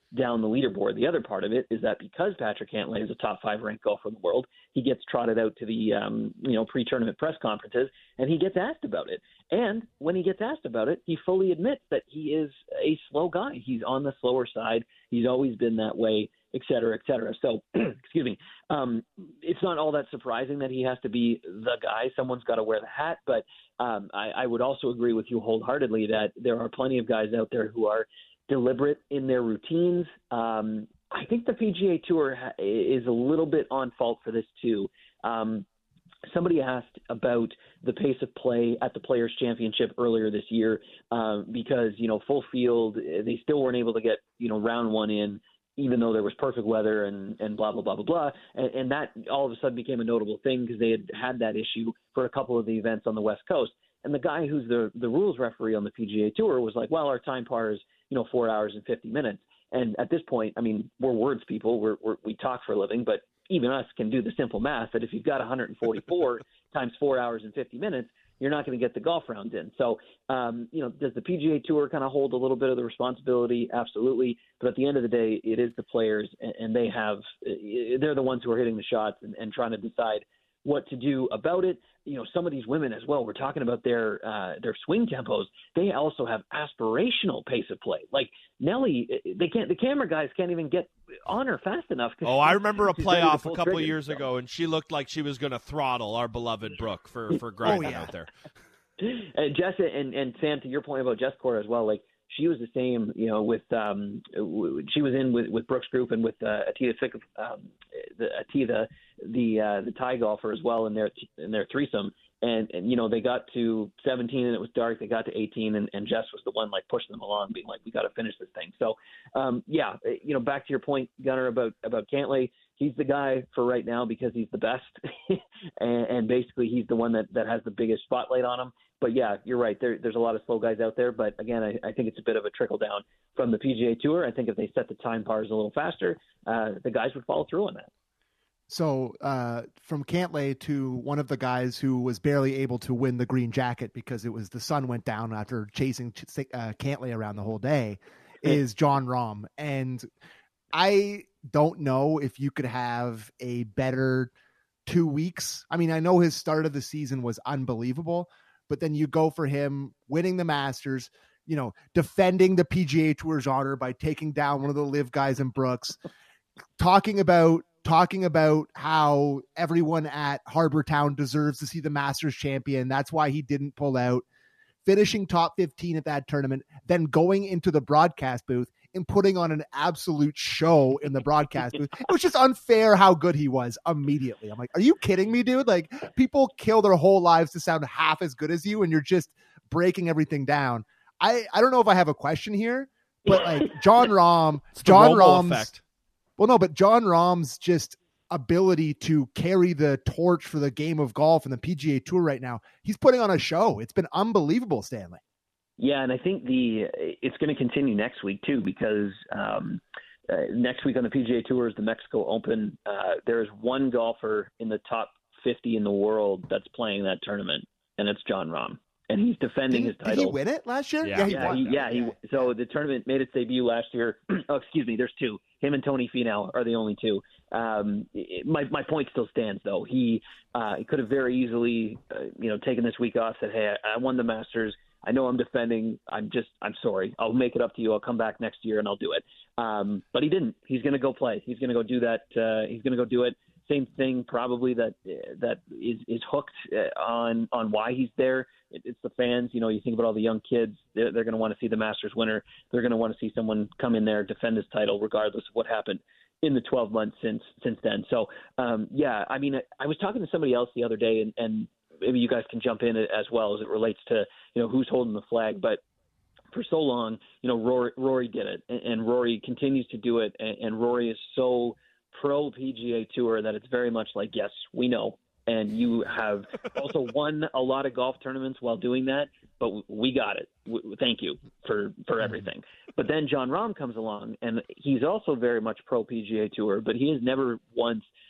Speaker 5: down the leaderboard. The other part of it is that because Patrick Cantlay is a top five ranked golfer in the world, he gets trotted out to the um, you know pre-tournament press conferences, and he gets asked about it. And when he gets asked about it, he fully admits that he is a slow guy. He's on the slower side. He's always been that way, et cetera, et cetera. So, excuse me, um, it's not all that surprising that he has to be the guy. Someone's got to wear the hat. But um, I, I would also agree with you wholeheartedly that there are plenty of guys out there who are deliberate in their routines. Um, I think the P G A Tour ha- is a little bit on fault for this too. Um, somebody asked about the pace of play at the Players' Championship earlier this year uh, because, you know, full field, they still weren't able to get, you know, round one in, even though there was perfect weather and, and blah, blah, blah, blah, blah. And, and that all of a sudden became a notable thing because they had had that issue for a couple of the events on the West Coast. And the guy who's the, the rules referee on the P G A Tour was like, well, our time par is, you know, four hours and fifty minutes. And at this point, I mean, we're words people. We're, we're, we talk for a living, but even us can do the simple math that if you've got one hundred forty-four times four hours and fifty minutes, you're not going to get the golf rounds in. So, um, you know, does the P G A Tour kind of hold a little bit of the responsibility? Absolutely. But at the end of the day, it is the players, and, and they have – they're the ones who are hitting the shots and, and trying to decide what to do about it. You know, some of these women as well, we're talking about their uh, their swing tempos. They also have aspirational pace of play. Like Nelly, they can't. The camera guys can't even get on her fast enough.
Speaker 4: Oh, I remember a playoff a couple
Speaker 5: trigger,
Speaker 4: years
Speaker 5: so.
Speaker 4: ago, and she looked like she was going to throttle our beloved Brooke for for grinding
Speaker 1: oh, yeah.
Speaker 4: out there.
Speaker 5: And Jess and, and Sam, to your point about Jess Cora as well, like she was the same, you know, with um, she was in with, with Brooks Group and with uh, Atita um, the Atita, the uh, the Thai golfer as well in their in their threesome, and, and you know they got to seventeen and it was dark. They got to eighteen and, and Jess was the one like pushing them along, being like, we got to finish this thing. So um, yeah, you know, back to your point, Gunnar, about about Cantlay. He's the guy for right now because he's the best, and, and basically he's the one that, that has the biggest spotlight on him. But yeah, you're right. There, there's a lot of slow guys out there. But again, I, I think it's a bit of a trickle down from the P G A Tour. I think if they set the time bars a little faster, uh, the guys would follow through on that.
Speaker 1: So uh, from Cantlay to one of the guys who was barely able to win the green jacket because it was the sun went down after chasing uh, Cantlay around the whole day is Jon Rahm. And I don't know if you could have a better two weeks. I mean, I know his start of the season was unbelievable, but then you go for him winning the Masters, you know, defending the P G A Tour's honor by taking down one of the live guys in Brooks, talking about talking about how everyone at Harbour Town deserves to see the Masters champion. That's why he didn't pull out, finishing top fifteen at that tournament, then going into the broadcast booth and putting on an absolute show in the broadcast booth. It was just unfair how good he was immediately. I'm like, are you kidding me, dude? Like, people kill their whole lives to sound half as good as you, and you're just breaking everything down. I, I don't know if I have a question here, but like Jon Rahm, Jon Rahm's effect. Well, no, but Jon Rahm's just ability to carry the torch for the game of golf and the P G A Tour right now. He's putting on a show. It's been unbelievable, Stanley.
Speaker 5: Yeah, and I think the it's going to continue next week too, because um, uh, next week on the P G A Tour is the Mexico Open. Uh, there is one golfer in the top fifty in the world that's playing that tournament, and it's Jon Rahm, and he's defending
Speaker 1: did,
Speaker 5: his title.
Speaker 1: Did he win it last year?
Speaker 4: Yeah,
Speaker 1: yeah, he
Speaker 5: yeah,
Speaker 1: won.
Speaker 5: he, yeah, he, so the tournament made its debut last year. Oh, excuse me, there's two. Him and Tony Finau are the only two. Um, it, my my point still stands, though. He, uh, he could have very easily, uh, you know, taken this week off. Said, "Hey, I, I won the Masters. I know I'm defending. I'm just, I'm sorry. I'll make it up to you. I'll come back next year and I'll do it." Um, but he didn't. He's going to go play. He's going to go do that. Uh, he's going to go do it. Same thing, probably that that is is hooked on on why he's there. It, it's the fans. You know, you think about all the young kids. They're, they're going to want to see the Masters winner. They're going to want to see someone come in there, defend his title, regardless of what happened in the twelve months since since then. So, um, yeah, I mean, I, I was talking to somebody else the other day, and, and maybe you guys can jump in as well as it relates to, you know, who's holding the flag. But for so long, you know, Rory, Rory did it, and, and Rory continues to do it, and, and Rory is so pro P G A Tour that it's very much like, yes, we know. And you have also won a lot of golf tournaments while doing that, but we got it. Thank you for, for everything. But then Jon Rahm comes along, and he's also very much pro P G A Tour, but he has never once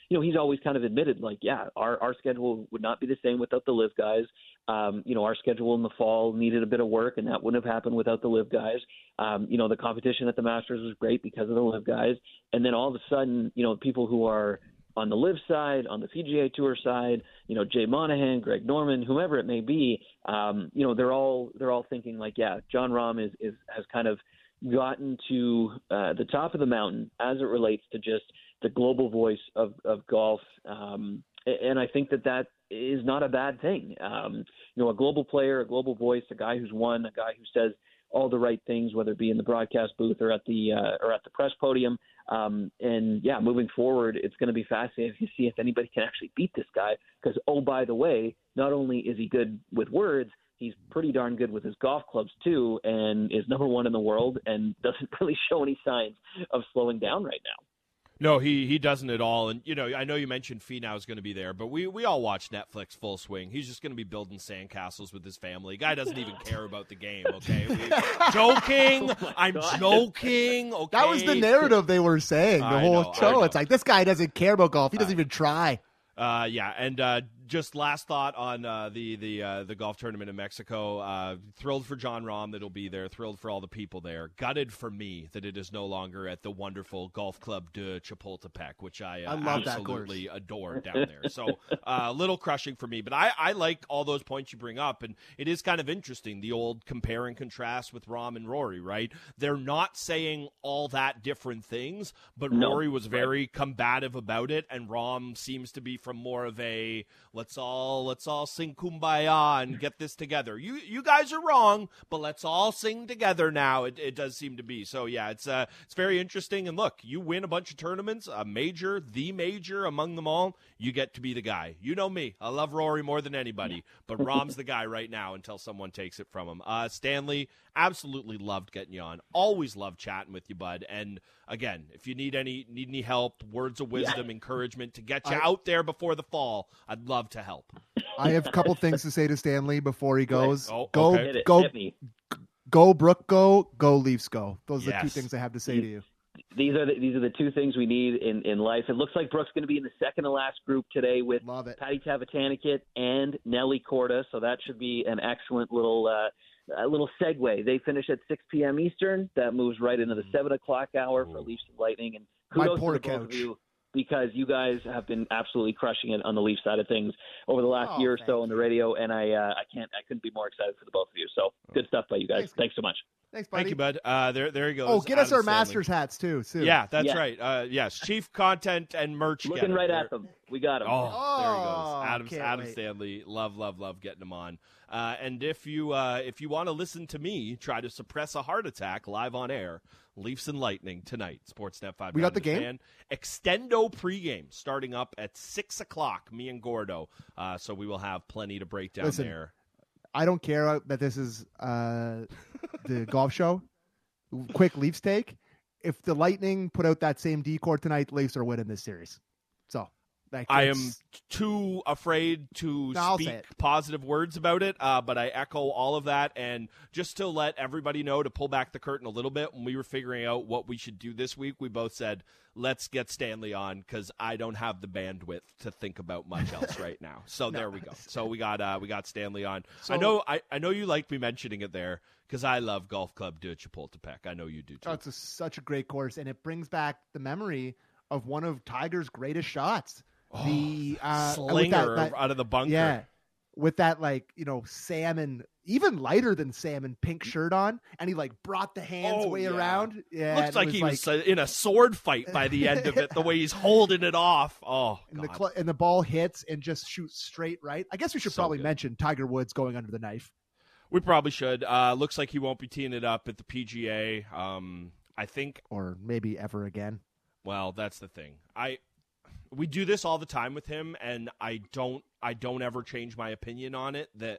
Speaker 5: you know, he's always kind of admitted, like, yeah, our, our schedule would not be the same without the Live guys. Um, you know, our schedule in the fall needed a bit of work, and that wouldn't have happened without the Live guys. Um, you know, the competition at the Masters was great because of the Live guys. And then all of a sudden, you know, people who are on the Live side, on the P G A Tour side, you know, Jay Monahan, Greg Norman, whomever it may be, um, you know, they're all they're all thinking like, yeah, Jon Rahm is, is has kind of gotten to uh, the top of the mountain as it relates to just the global voice of, of golf. Um, and I think that that is not a bad thing. Um, you know, a global player, a global voice, a guy who's won, a guy who says all the right things, whether it be in the broadcast booth or at the uh, or at the press podium. Um, and yeah, moving forward, it's going to be fascinating to see if anybody can actually beat this guy. Because, oh, by the way, not only is he good with words, he's pretty darn good with his golf clubs too, and is number one in the world and doesn't really show any signs of slowing down right now.
Speaker 4: No, he, he doesn't at all. And, you know, I know you mentioned Finau is going to be there, but we, we all watch Netflix Full Swing. He's just going to be building sandcastles with his family. Guy doesn't even care about the game, okay? We, joking. Oh I'm God. joking, okay?
Speaker 1: That was the narrative they were saying the
Speaker 4: I
Speaker 1: whole
Speaker 4: know,
Speaker 1: show. It's like, this guy doesn't care about golf. He doesn't uh, even try.
Speaker 4: Uh, yeah, and uh, just last thought on uh, the the uh, the golf tournament in Mexico. Uh, thrilled for Jon Rahm that he'll be there. Thrilled for all the people there. Gutted for me that it is no longer at the wonderful Golf Club de Chapultepec, which I, uh,
Speaker 1: I
Speaker 4: absolutely adore down there. So a uh, little crushing for me. But I, I like all those points you bring up, and it is kind of interesting, the old compare and contrast with Rahm and Rory, right? They're not saying all that different things, but no, Rory was very right. combative about it, and Rahm seems to be from more of a let's all let's all sing Kumbaya and get this together. You you guys are wrong, but let's all sing together now. It, it does seem to be. So yeah, it's uh it's very interesting. And look, you win a bunch of tournaments, a major, the major among them all, you get to be the guy. You know me, I love Rory more than anybody, but Rahm's the guy right now until someone takes it from him. Uh, Stanley, absolutely loved getting you on. Always loved chatting with you, bud. And again, if you need any need any help, words of wisdom, yeah. encouragement to get you I, out there before the fall, I'd love to help.
Speaker 1: I have a couple things to say to Stanley before he goes.
Speaker 4: Oh,
Speaker 1: go,
Speaker 4: okay.
Speaker 5: Hit it,
Speaker 1: go,
Speaker 5: hit me.
Speaker 1: go, Brooke, go, go, Leafs, go. Those are
Speaker 4: yes.
Speaker 1: the two things I have to say
Speaker 5: these,
Speaker 1: to you.
Speaker 5: These are the, these are the two things we need in, in life. It looks like Brooke's going to be in the second to last group today with
Speaker 1: Love it.
Speaker 5: Patty Tavatanakit and Nelly Corda, so that should be an excellent little uh, a little segue. They finish at six p.m. Eastern. That moves right into the seven o'clock hour for Leafs and Lightning. And kudos
Speaker 1: My
Speaker 5: to the both of you, because you guys have been absolutely crushing it on the Leaf side of things over the last
Speaker 1: oh,
Speaker 5: year or so
Speaker 1: you.
Speaker 5: on the radio, and I uh, I can't I couldn't be more excited for the both of you. So good stuff by you guys.
Speaker 1: Thanks,
Speaker 5: Thanks so much.
Speaker 1: Thanks, buddy.
Speaker 4: Thank you, bud. Uh, there, there you go.
Speaker 1: Oh, get us
Speaker 4: Adam
Speaker 1: our
Speaker 4: Stanley.
Speaker 1: Masters hats too. Soon.
Speaker 4: Yeah, that's
Speaker 5: Yeah.
Speaker 4: right. Uh, yes, chief content and merch.
Speaker 5: Looking
Speaker 4: getter.
Speaker 5: right
Speaker 4: there.
Speaker 5: at them. We got them.
Speaker 4: Oh,
Speaker 1: Oh,
Speaker 4: there he goes. Adam,
Speaker 1: can't
Speaker 4: Adam
Speaker 1: wait.
Speaker 4: Stanley. Love, love, love getting him on. Uh, and if you uh, if you want to listen to me try to suppress a heart attack live on air, Leafs and Lightning tonight. Sportsnet five.
Speaker 1: We got the game?
Speaker 4: Fan. Extendo pregame starting up at six o'clock. Me and Gordo. Uh, so we will have plenty to break down
Speaker 1: Listen,
Speaker 4: there.
Speaker 1: I don't care that this is uh, the golf show. Quick Leafs take. If the Lightning put out that same decor tonight, the Leafs are winning this series. So like,
Speaker 4: I am
Speaker 1: it's-
Speaker 4: too afraid to
Speaker 1: No, I'll say
Speaker 4: speak
Speaker 1: it.
Speaker 4: positive words about it, uh, but I echo all of that. And just to let everybody know, to pull back the curtain a little bit, when we were figuring out what we should do this week, we both said, let's get Stanley on, because I don't have the bandwidth to think about much else right now. So
Speaker 1: No.
Speaker 4: there we go. So we got uh, we got Stanley on.
Speaker 1: So-
Speaker 4: I know I, I know you like me mentioning it there, because I love Golf Club de Chapultepec. I know you do too.
Speaker 1: Oh, it's a, such a great course, and it brings back the memory of one of Tiger's greatest shots. The uh, with
Speaker 4: Slinger
Speaker 1: that- that-
Speaker 4: out of the bunker.
Speaker 1: Yeah, with that like you know salmon, even lighter than salmon pink shirt on, and he like brought the hands
Speaker 4: Oh,
Speaker 1: way
Speaker 4: yeah.
Speaker 1: around. Yeah,
Speaker 4: Looks
Speaker 1: and it
Speaker 4: like
Speaker 1: was
Speaker 4: he
Speaker 1: like,
Speaker 4: was uh, in a sword fight by the end of it, the way he's holding it off. Oh,
Speaker 1: and the
Speaker 4: God.
Speaker 1: cl- and the ball hits and just shoots straight right. I guess we should
Speaker 4: So
Speaker 1: probably
Speaker 4: good.
Speaker 1: mention Tiger Woods going under the knife.
Speaker 4: We probably should. Uh, looks like he won't be teeing it up at the P G A. Um, I think,
Speaker 1: Or maybe ever again.
Speaker 4: well, that's the thing. I we do this all the time with him, and I don't I don't ever change my opinion on it, that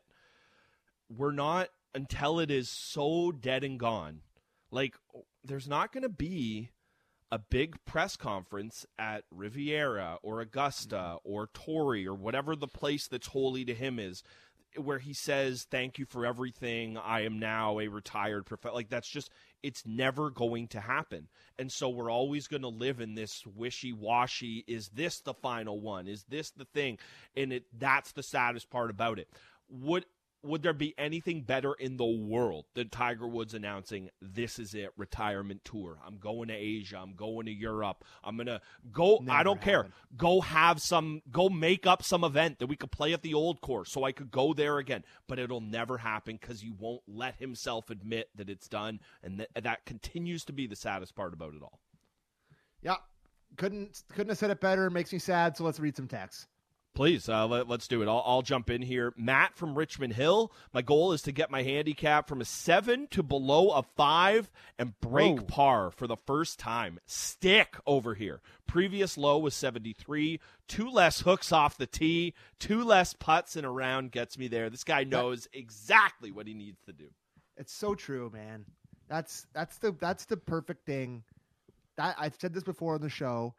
Speaker 4: we're not, until it is so dead and gone. Like, there's not going to be a big press conference at Riviera or Augusta or Torrey or whatever the place that's holy to him is, where he says, thank you for everything, I am now a retired professional. Like, that's just, It's never going to happen. And so we're always going to live in this wishy-washy, is this the final one? Is this the thing? And it that's the saddest part about it. Would would there be anything better in the world than Tiger Woods announcing, this is it, retirement tour? I'm going to Asia. I'm going to Europe. I'm going to go.
Speaker 1: Never
Speaker 4: I don't care.
Speaker 1: happened.
Speaker 4: Go have some, go make up some event that we could play at the old course so I could go there again. But it'll never happen because you won't let himself admit that it's done. And th- that continues to be the saddest part about it all.
Speaker 1: Yeah. Couldn't, couldn't have said it better. Makes me sad. So let's read some texts.
Speaker 4: Please, uh, let, let's do it. I'll, I'll jump in here. Matt from Richmond Hill. My goal is to get my handicap from a seven to below a five and break
Speaker 1: Whoa.
Speaker 4: par for the first time. Stick over here. Previous low was seventy-three. Two less hooks off the tee. Two less putts in a round gets me there. This guy knows exactly what he needs to do.
Speaker 1: It's so true, man. That's that's the that's the perfect thing. That I've said this before on the show,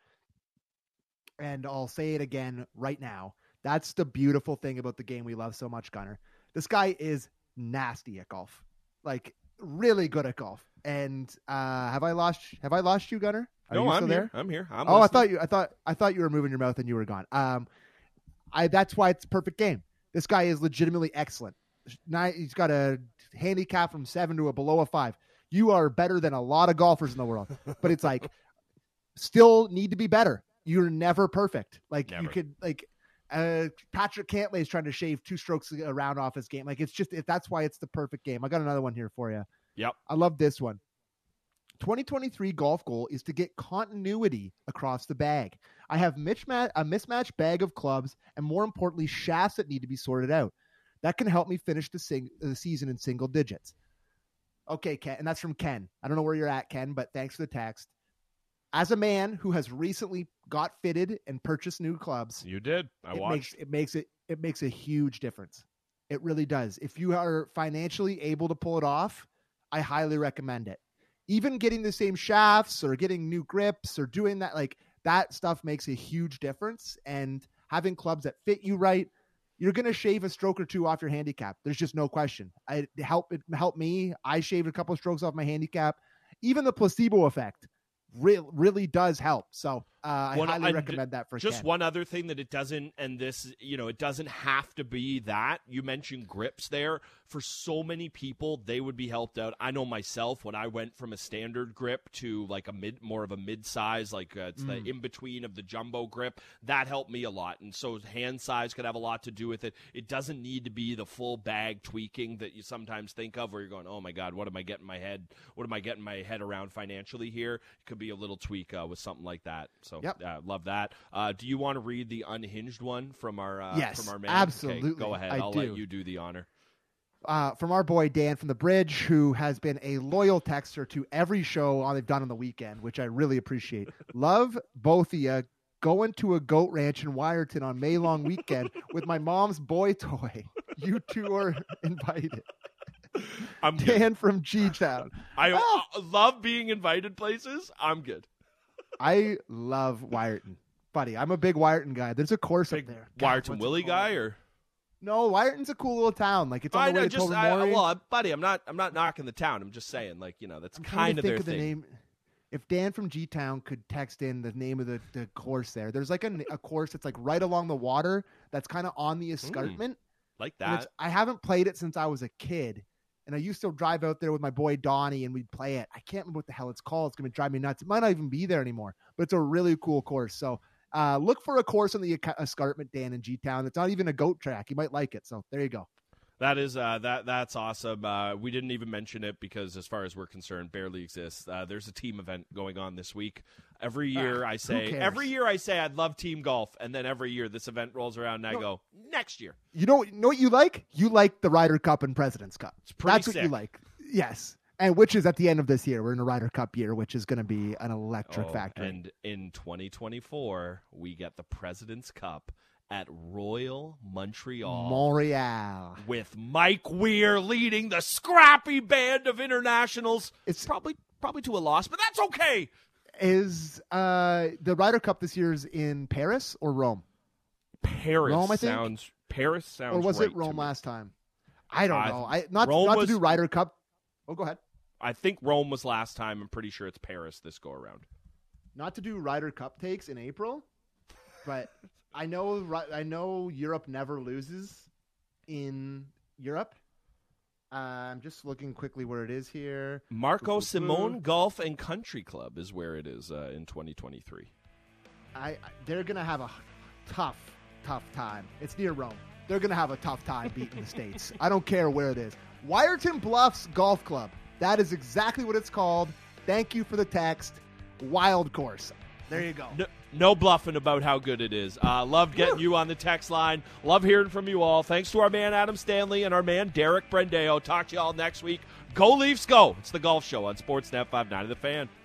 Speaker 1: and I'll say it again right now. That's the beautiful thing about the game we love so much, Gunner. This guy is nasty at golf, like really good at golf. And uh, have I lost? Have I lost you, Gunner? Are
Speaker 4: no,
Speaker 1: you
Speaker 4: I'm
Speaker 1: still
Speaker 4: here.
Speaker 1: there?
Speaker 4: I'm here. I'm
Speaker 1: oh,
Speaker 4: listening.
Speaker 1: I thought you. I thought. I thought you were moving your mouth and you were gone. Um, I. That's why it's a perfect game. This guy is legitimately excellent. Nine, he's got a handicap from seven to a below a five. You are better than a lot of golfers in the world, but it's like still need to be better. You're never perfect. Like
Speaker 4: Never.
Speaker 1: you could like uh, Patrick Cantlay is trying to shave two strokes a round off his game. Like it's just if that's why it's the perfect game. I got another one here for you.
Speaker 4: Yep.
Speaker 1: I love this one. twenty twenty-three golf goal is to get continuity across the bag. I have mismatch, a mismatched bag of clubs and, more importantly, shafts that need to be sorted out. That can help me finish the, sing- the season in single digits. Okay, Ken, and that's from Ken. I don't know where you're at, Ken, but thanks for the text. As a man who has recently got fitted and purchased new clubs,
Speaker 4: You did. I
Speaker 1: it
Speaker 4: watched.
Speaker 1: makes it makes it it makes a huge difference. It really does. If you are financially able to pull it off, I highly recommend it. Even getting the same shafts or getting new grips or doing that, like that stuff makes a huge difference. And having clubs that fit you right, you're going to shave a stroke or two off your handicap. There's just no question. I help it helped me. I shaved a couple of strokes off my handicap. Even the placebo effect really, really does help. So uh, I
Speaker 4: One-
Speaker 1: highly
Speaker 4: and
Speaker 1: recommend that for
Speaker 4: Just
Speaker 1: Ken.
Speaker 4: one other thing that it doesn't, and this, you know, it doesn't have to be that. You mentioned grips there. For so many people, they would be helped out. I know myself, when I went from a standard grip to like a mid, more of a mid-size, like uh, it's
Speaker 1: Mm.
Speaker 4: the in-between of the jumbo grip, that helped me a lot. And so hand size could have a lot to do with it. It doesn't need to be the full bag tweaking that you sometimes think of where you're going, oh my God, what am I getting my head, what am I getting my head around financially here? It could be a little tweak uh, with something like that. So
Speaker 1: Yep.
Speaker 4: uh, love that. Uh, do you want to read the unhinged one from our uh,
Speaker 1: Yes,
Speaker 4: from our man?
Speaker 1: absolutely.
Speaker 4: Okay, go ahead.
Speaker 1: I
Speaker 4: I'll
Speaker 1: do.
Speaker 4: let you do the honor.
Speaker 1: Uh, from our boy Dan from the Bridge, who has been a loyal texter to every show on they've done on the weekend, which I really appreciate. Love both of you. Going to a goat ranch in Wyerton on May long weekend with my mom's boy toy. You two are invited.
Speaker 4: I'm good.
Speaker 1: Dan from G-Town.
Speaker 4: I
Speaker 1: Oh.
Speaker 4: uh, love being invited places. I'm good.
Speaker 1: I love Wyerton. Buddy, I'm a big Wyerton guy. There's a course
Speaker 4: Big
Speaker 1: up there. God, what's
Speaker 4: Wyerton
Speaker 1: it
Speaker 4: Willie
Speaker 1: called?
Speaker 4: guy, or
Speaker 1: No, Wyerton's a cool little town. Like it's on
Speaker 4: I,
Speaker 1: the way
Speaker 4: I
Speaker 1: to
Speaker 4: just, I,
Speaker 1: Tobermory.
Speaker 4: well, buddy, I'm not, I'm not knocking the town. I'm just saying, like, you know, that's
Speaker 1: I'm trying
Speaker 4: kind
Speaker 1: to
Speaker 4: of
Speaker 1: think
Speaker 4: their
Speaker 1: of the
Speaker 4: thing.
Speaker 1: name. If Dan from G Town could text in the name of the, the course there, there's like a, a course that's like right along the water that's kind of on the escarpment.
Speaker 4: Like
Speaker 1: And
Speaker 4: that.
Speaker 1: it's, I haven't played it since I was a kid, and I used to drive out there with my boy Donnie, and we'd play it. I can't remember what the hell it's called. It's gonna drive me nuts. It might not even be there anymore, but it's a really cool course. So uh, look for a course on the Esca- escarpment, Dan in G Town. It's not even a goat track. You might like it. So there you go.
Speaker 4: That is uh, that that's awesome. Uh, we didn't even mention it because, as far as we're concerned, barely exists. Uh, there's a team event going on this week. Every year
Speaker 1: Ah,
Speaker 4: I
Speaker 1: who
Speaker 4: say,
Speaker 1: cares?
Speaker 4: every year I say I'd love team golf, and then every year this event rolls around, and I
Speaker 1: No.
Speaker 4: go next year.
Speaker 1: You know, you know what you like? You like the Ryder Cup and President's Cup.
Speaker 4: pretty
Speaker 1: That's what you
Speaker 4: sick.
Speaker 1: like. Yes. And which is at the end of this year. We're in a Ryder Cup year, which is going to be an electric
Speaker 4: Oh,
Speaker 1: factory.
Speaker 4: and in twenty twenty-four, we get the President's Cup at Royal Montreal.
Speaker 1: Montreal.
Speaker 4: With Mike Weir leading the scrappy band of internationals.
Speaker 1: It's-
Speaker 4: probably probably to a loss, but that's okay.
Speaker 1: Is uh, the Ryder Cup this year is in Paris or Rome?
Speaker 4: Paris
Speaker 1: Rome, I think?
Speaker 4: sounds Paris sounds
Speaker 1: Or was
Speaker 4: right
Speaker 1: it Rome
Speaker 4: to me.
Speaker 1: last time? I don't
Speaker 4: I-
Speaker 1: know. I not,
Speaker 4: Rome
Speaker 1: not
Speaker 4: was-
Speaker 1: to do Ryder Cup. Oh, go ahead.
Speaker 4: I think Rome was last time. I'm pretty sure it's Paris this go around.
Speaker 1: Not to do Ryder Cup takes in April, but I know I know Europe never loses in Europe. Uh, I'm just looking quickly where it is here.
Speaker 4: Marco Simone Golf and Country Club is where it is uh, in twenty twenty-three.
Speaker 1: I, I they're gonna have a tough, tough time. It's near Rome. They're gonna have a tough time beating the States. I don't care where it is. Wyerton Bluffs Golf Club. That is exactly what it's called. Thank you for the text. Wild course. There you go.
Speaker 4: No, no bluffing about how good it is. Uh, love getting Woo. you on the text line. Love hearing from you all. Thanks to our man Adam Stanley and our man Derek Brendeo. Talk to you all next week. Go Leafs, go. It's the Golf Show on Sportsnet five ninety The Fan.